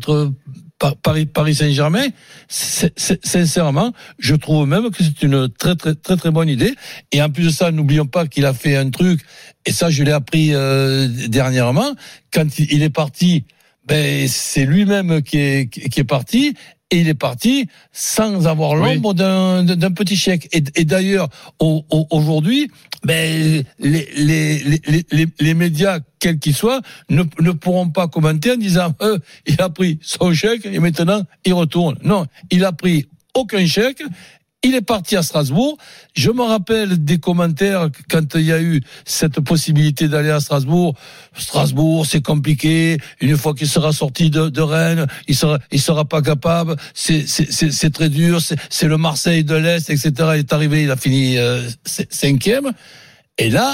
Paris Saint-Germain. Sincèrement, je trouve même que c'est une très très très très bonne idée. Et en plus de ça, n'oublions pas qu'il a fait un truc, et ça je l'ai appris dernièrement, quand il est parti, c'est lui-même qui est parti. Et il est parti sans avoir l'ombre d'un petit chèque. Et d'ailleurs, aujourd'hui, les médias, quels qu'ils soient, ne pourront pas commenter en disant il a pris son chèque et maintenant il retourne. Non, il a pris aucun chèque. Il est parti à Strasbourg. Je me rappelle des commentaires quand il y a eu cette possibilité d'aller à Strasbourg. Strasbourg, c'est compliqué. Une fois qu'il sera sorti de Rennes, il sera pas capable. C'est très dur. C'est le Marseille de l'Est, etc. Il est arrivé, il a fini 5e. Et là,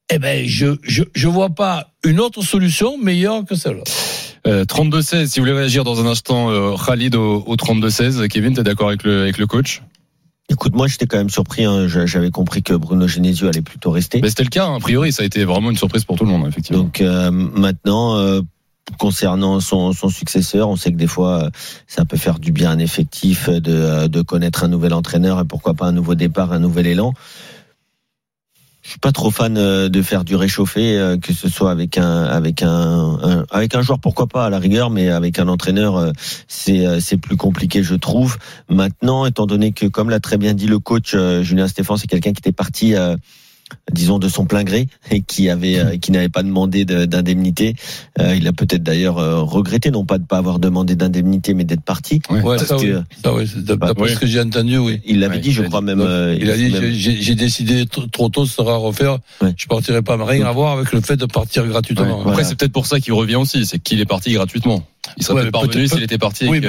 je vois pas une autre solution meilleure que celle-là. 32-16, si vous voulez réagir dans un instant, Khalid au 32-16. Kevin, t'es d'accord avec le coach ? Écoute, moi j'étais quand même surpris, j'avais compris que Bruno Genesio allait plutôt rester. C'était le cas, a priori, ça a été vraiment une surprise pour tout le monde, effectivement. Donc maintenant, concernant son successeur, on sait que des fois ça peut faire du bien à un effectif de connaître un nouvel entraîneur, et pourquoi pas un nouveau départ, un nouvel élan. suis pas trop fan de faire du réchauffé, que ce soit avec un joueur, pourquoi pas à la rigueur, mais avec un entraîneur, c'est plus compliqué, je trouve. Maintenant, étant donné que, comme l'a très bien dit le coach Julien Stéphan, c'est quelqu'un qui était parti, disons, de son plein gré et qui n'avait pas demandé d'indemnité. Il a peut-être d'ailleurs regretté, non pas de pas avoir demandé d'indemnité, mais d'être parti. Ouais, ça oui. D'après ce que j'ai entendu, oui. Il l'avait dit, je crois même. Il a dit, j'ai décidé trop tôt, ça sera à refaire. Ouais. Je partirai pas, mais rien à voir avec le fait de partir gratuitement. Ouais. Après, c'est peut-être pour ça qu'il revient aussi, c'est qu'il est parti gratuitement. Il serait peut-être pas revenu s'il était parti. Oui,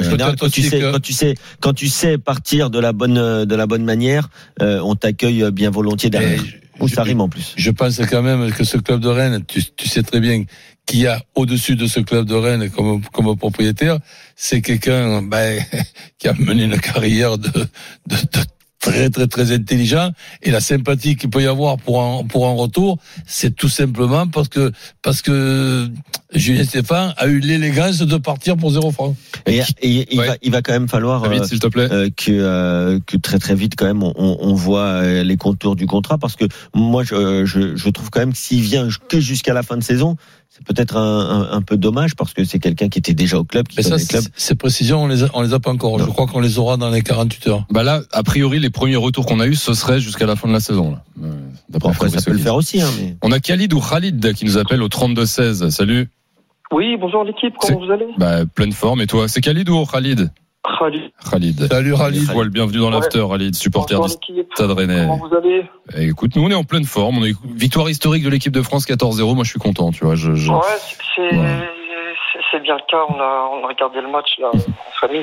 quand tu sais partir de la bonne manière, on t'accueille bien volontiers derrière. Ça rime en plus. Je pense quand même que ce club de Rennes, tu sais très bien qu'il y a au-dessus de ce club de Rennes comme propriétaire, c'est quelqu'un qui a mené une carrière de très très très intelligent, et la sympathie qu'il peut y avoir pour un retour, c'est tout simplement parce que Julien Stéphan a eu l'élégance de partir pour 0 francs. Et il va quand même falloir s'il te plaît, que très très vite quand même on voit les contours du contrat, parce que moi je trouve quand même que s'il vient que jusqu'à la fin de saison, c'est peut-être un peu dommage, parce que c'est quelqu'un qui était déjà au club, mais ça, ces précisions, on les a pas encore. Non. Je crois qu'on les aura dans les 48 heures. Là, a priori, les premiers retours qu'on a eus, ce serait jusqu'à la fin de la saison. Là. Après, ça peut le faire aussi. Mais... On a Khalid ou Khalid qui nous appelle au 32-16. Salut. Oui, bonjour l'équipe, comment vous allez? Pleine forme, et toi? C'est Khalid ou Khalid? Khalid. Salut Khalid. Bienvenue dans l'after, Khalid, supporter du Stade Rennais. Comment vous allez? Écoute, nous on est en pleine forme. On a une victoire historique de l'équipe de France 14-0. Moi je suis content, tu vois. C'est bien le cas. On a regardé le match là en famille.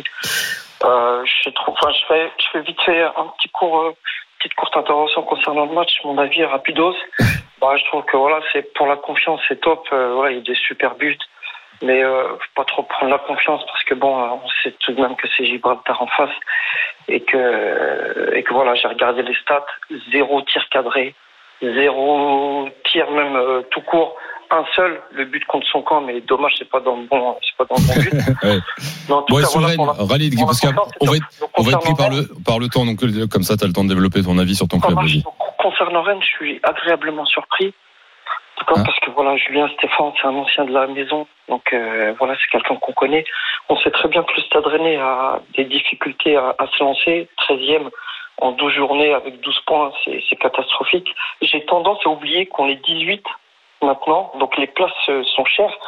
Je fais vite fait petite courte intervention concernant le match. Mon avis est rapidos. Je trouve que c'est pour la confiance, c'est top. Il y a des super buts. Mais faut pas trop prendre la confiance, parce que on sait tout de même que c'est Gibraltar en face, et que j'ai regardé les stats, 0 tir cadré, 0 tir même tout court, un seul, le but contre son camp, mais dommage, c'est pas dans le bon but. Ouais. Mais en tout cas, Khalid, parce qu'on va être pris par le temps, donc comme ça t'as le temps de développer ton avis sur ton club. Concernant Rennes, je suis agréablement surpris. Parce que Julien Stéphan, c'est un ancien de la maison, donc c'est quelqu'un qu'on connaît. On sait très bien que le Stade Rennais a des difficultés à se lancer. 13e en 12 journées avec 12 points, c'est catastrophique. J'ai tendance à oublier qu'on est 18 maintenant, donc les places sont chères.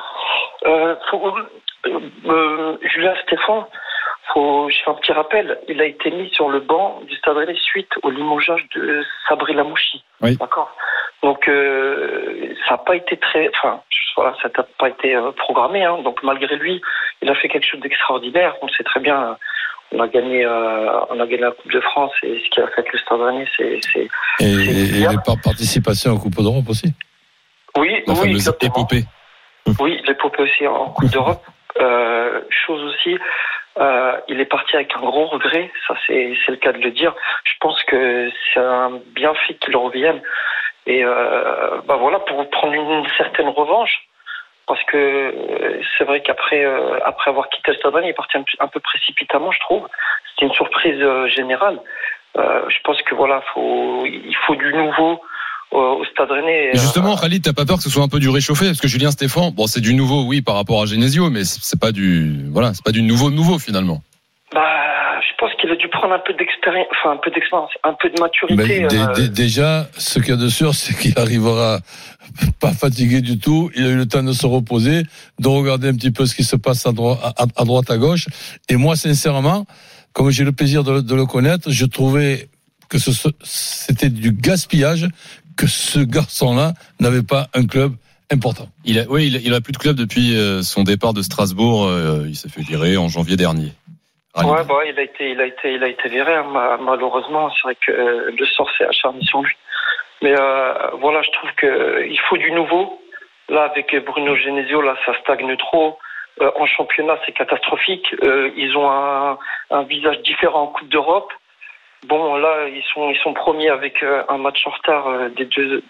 Julien Stéphan, je fais un petit rappel, il a été mis sur le banc du Stade Rennais suite au limogeage de Sabri Lamouchi. Oui. D'accord. Donc ça n'a pas été ça n'a pas été programmé. Donc malgré lui, il a fait quelque chose d'extraordinaire. On sait très bien, on a gagné la Coupe de France, et ce qui a fait que le Stade Rennais, c'est les participations en Coupe d'Europe aussi. Oui, la fameuse épopée. Oui, l'épopée aussi en Coupe d'Europe. Chose aussi. Il est parti avec un gros regret, ça c'est le cas de le dire. Je pense que c'est un bienfait qu'il revienne, et pour prendre une certaine revanche, parce que c'est vrai qu'après avoir quitté le Stade Rennais, il est parti un peu précipitamment, je trouve. C'était une surprise générale. Je pense que il faut du nouveau au Stade Rennais. Justement, Khalid, t'as pas peur que ce soit un peu du réchauffé? Parce que Julien Stéphan, c'est du nouveau, oui, par rapport à Genesio, mais c'est pas du nouveau finalement. Je pense qu'il a dû prendre un peu d'expérience, un peu de maturité. Déjà, ce qu'il y a de sûr, c'est qu'il arrivera pas fatigué du tout. Il a eu le temps de se reposer, de regarder un petit peu ce qui se passe à droite, à gauche. Et moi, sincèrement, comme j'ai le plaisir de le connaître, je trouvais que c'était du gaspillage, que ce garçon-là n'avait pas un club important. Il a plus de club depuis son départ de Strasbourg. Il s'est fait virer en janvier dernier. Ouais, il a été viré, malheureusement. C'est vrai que le sort s'est acharné sur lui. Mais je trouve que il faut du nouveau. Là, avec Bruno Genesio, là, ça stagne trop. En championnat, c'est catastrophique. Ils ont un visage différent en Coupe d'Europe. Là, ils sont premiers avec un match en retard des deux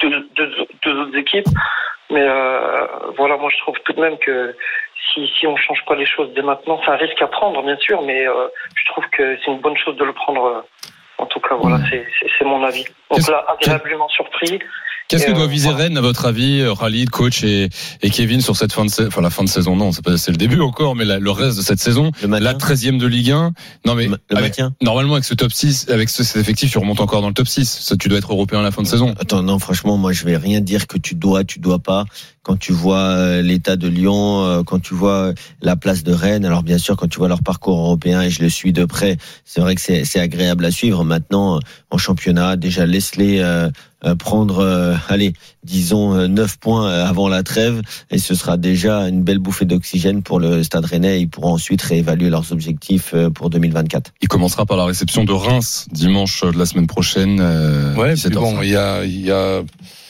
autres équipes. Mais moi, je trouve tout de même que si on change pas les choses dès maintenant, c'est un risque à prendre, bien sûr, mais je trouve que c'est une bonne chose de le prendre En tout cas, voilà, c'est mon avis. Donc là, agréablement surpris. Qu'est-ce que doit viser Rennes, à votre avis, Khalid, coach et Kevin, sur cette la fin de saison? Non, c'est le début encore, mais le reste de cette saison, la 13e de Ligue 1. Non, mais normalement, avec ce top 6, avec cet effectif, tu remontes encore dans le top 6. Ça, tu dois être européen à la fin de saison. Attends, non, franchement, moi, je vais rien dire que tu dois pas. Quand tu vois l'état de Lyon, quand tu vois la place de Rennes, alors bien sûr, quand tu vois leur parcours européen, et je le suis de près, c'est vrai que c'est agréable à suivre. Maintenant, en championnat, déjà, laisse-les prendre, disons 9 points avant la trêve, et ce sera déjà une belle bouffée d'oxygène pour le Stade Rennais. Ils pourront ensuite réévaluer leurs objectifs pour 2024. Il commencera par la réception de Reims dimanche de la semaine prochaine. Ouais, puis bon, il y a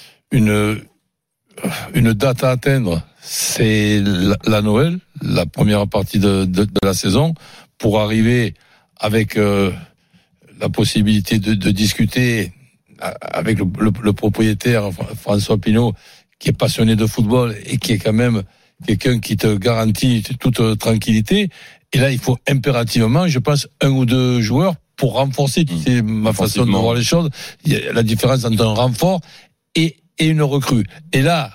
une date à atteindre, c'est la Noël, la première partie de la saison, pour arriver avec la possibilité de discuter avec le propriétaire François Pinault, qui est passionné de football et qui est quand même quelqu'un qui te garantit toute tranquillité. Et là, il faut impérativement, je pense, 1 ou 2 joueurs pour renforcer. C'est ma façon de voir les choses. Il y a la différence entre un renfort et une recrue. Et là,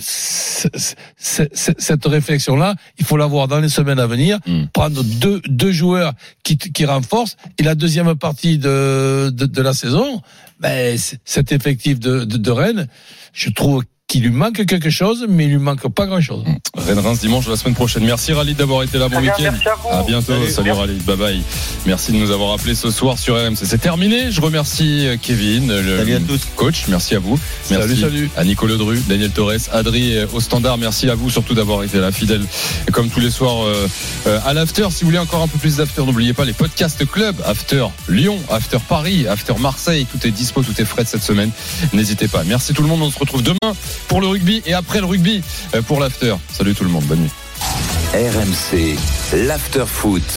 cette réflexion-là, il faut l'avoir dans les semaines à venir, prendre deux joueurs qui renforcent, et la deuxième partie de la saison, cet effectif de Rennes, je trouve qu'il lui manque quelque chose, mais il lui manque pas grand-chose. Rennes-Reims dimanche de la semaine prochaine. Merci Khalid d'avoir été là. Bon week-end. Merci à vous. À bientôt. Salut Khalid. Bye bye. Merci de nous avoir appelés ce soir sur RMC. C'est terminé. Je remercie Kevin, le coach. Merci à vous. Merci salut. À Nico Ledru, Daniel Torres, Adri au standard. Merci à vous surtout d'avoir été là, fidèle comme tous les soirs à l'after. Si vous voulez encore un peu plus d'after, n'oubliez pas les podcasts club. After Lyon, After Paris, After Marseille. Tout est dispo, tout est frais de cette semaine. N'hésitez pas. Merci tout le monde. On se retrouve demain pour le rugby et après le rugby pour l'after. Salut tout le monde, bonne nuit. RMC, l'after foot.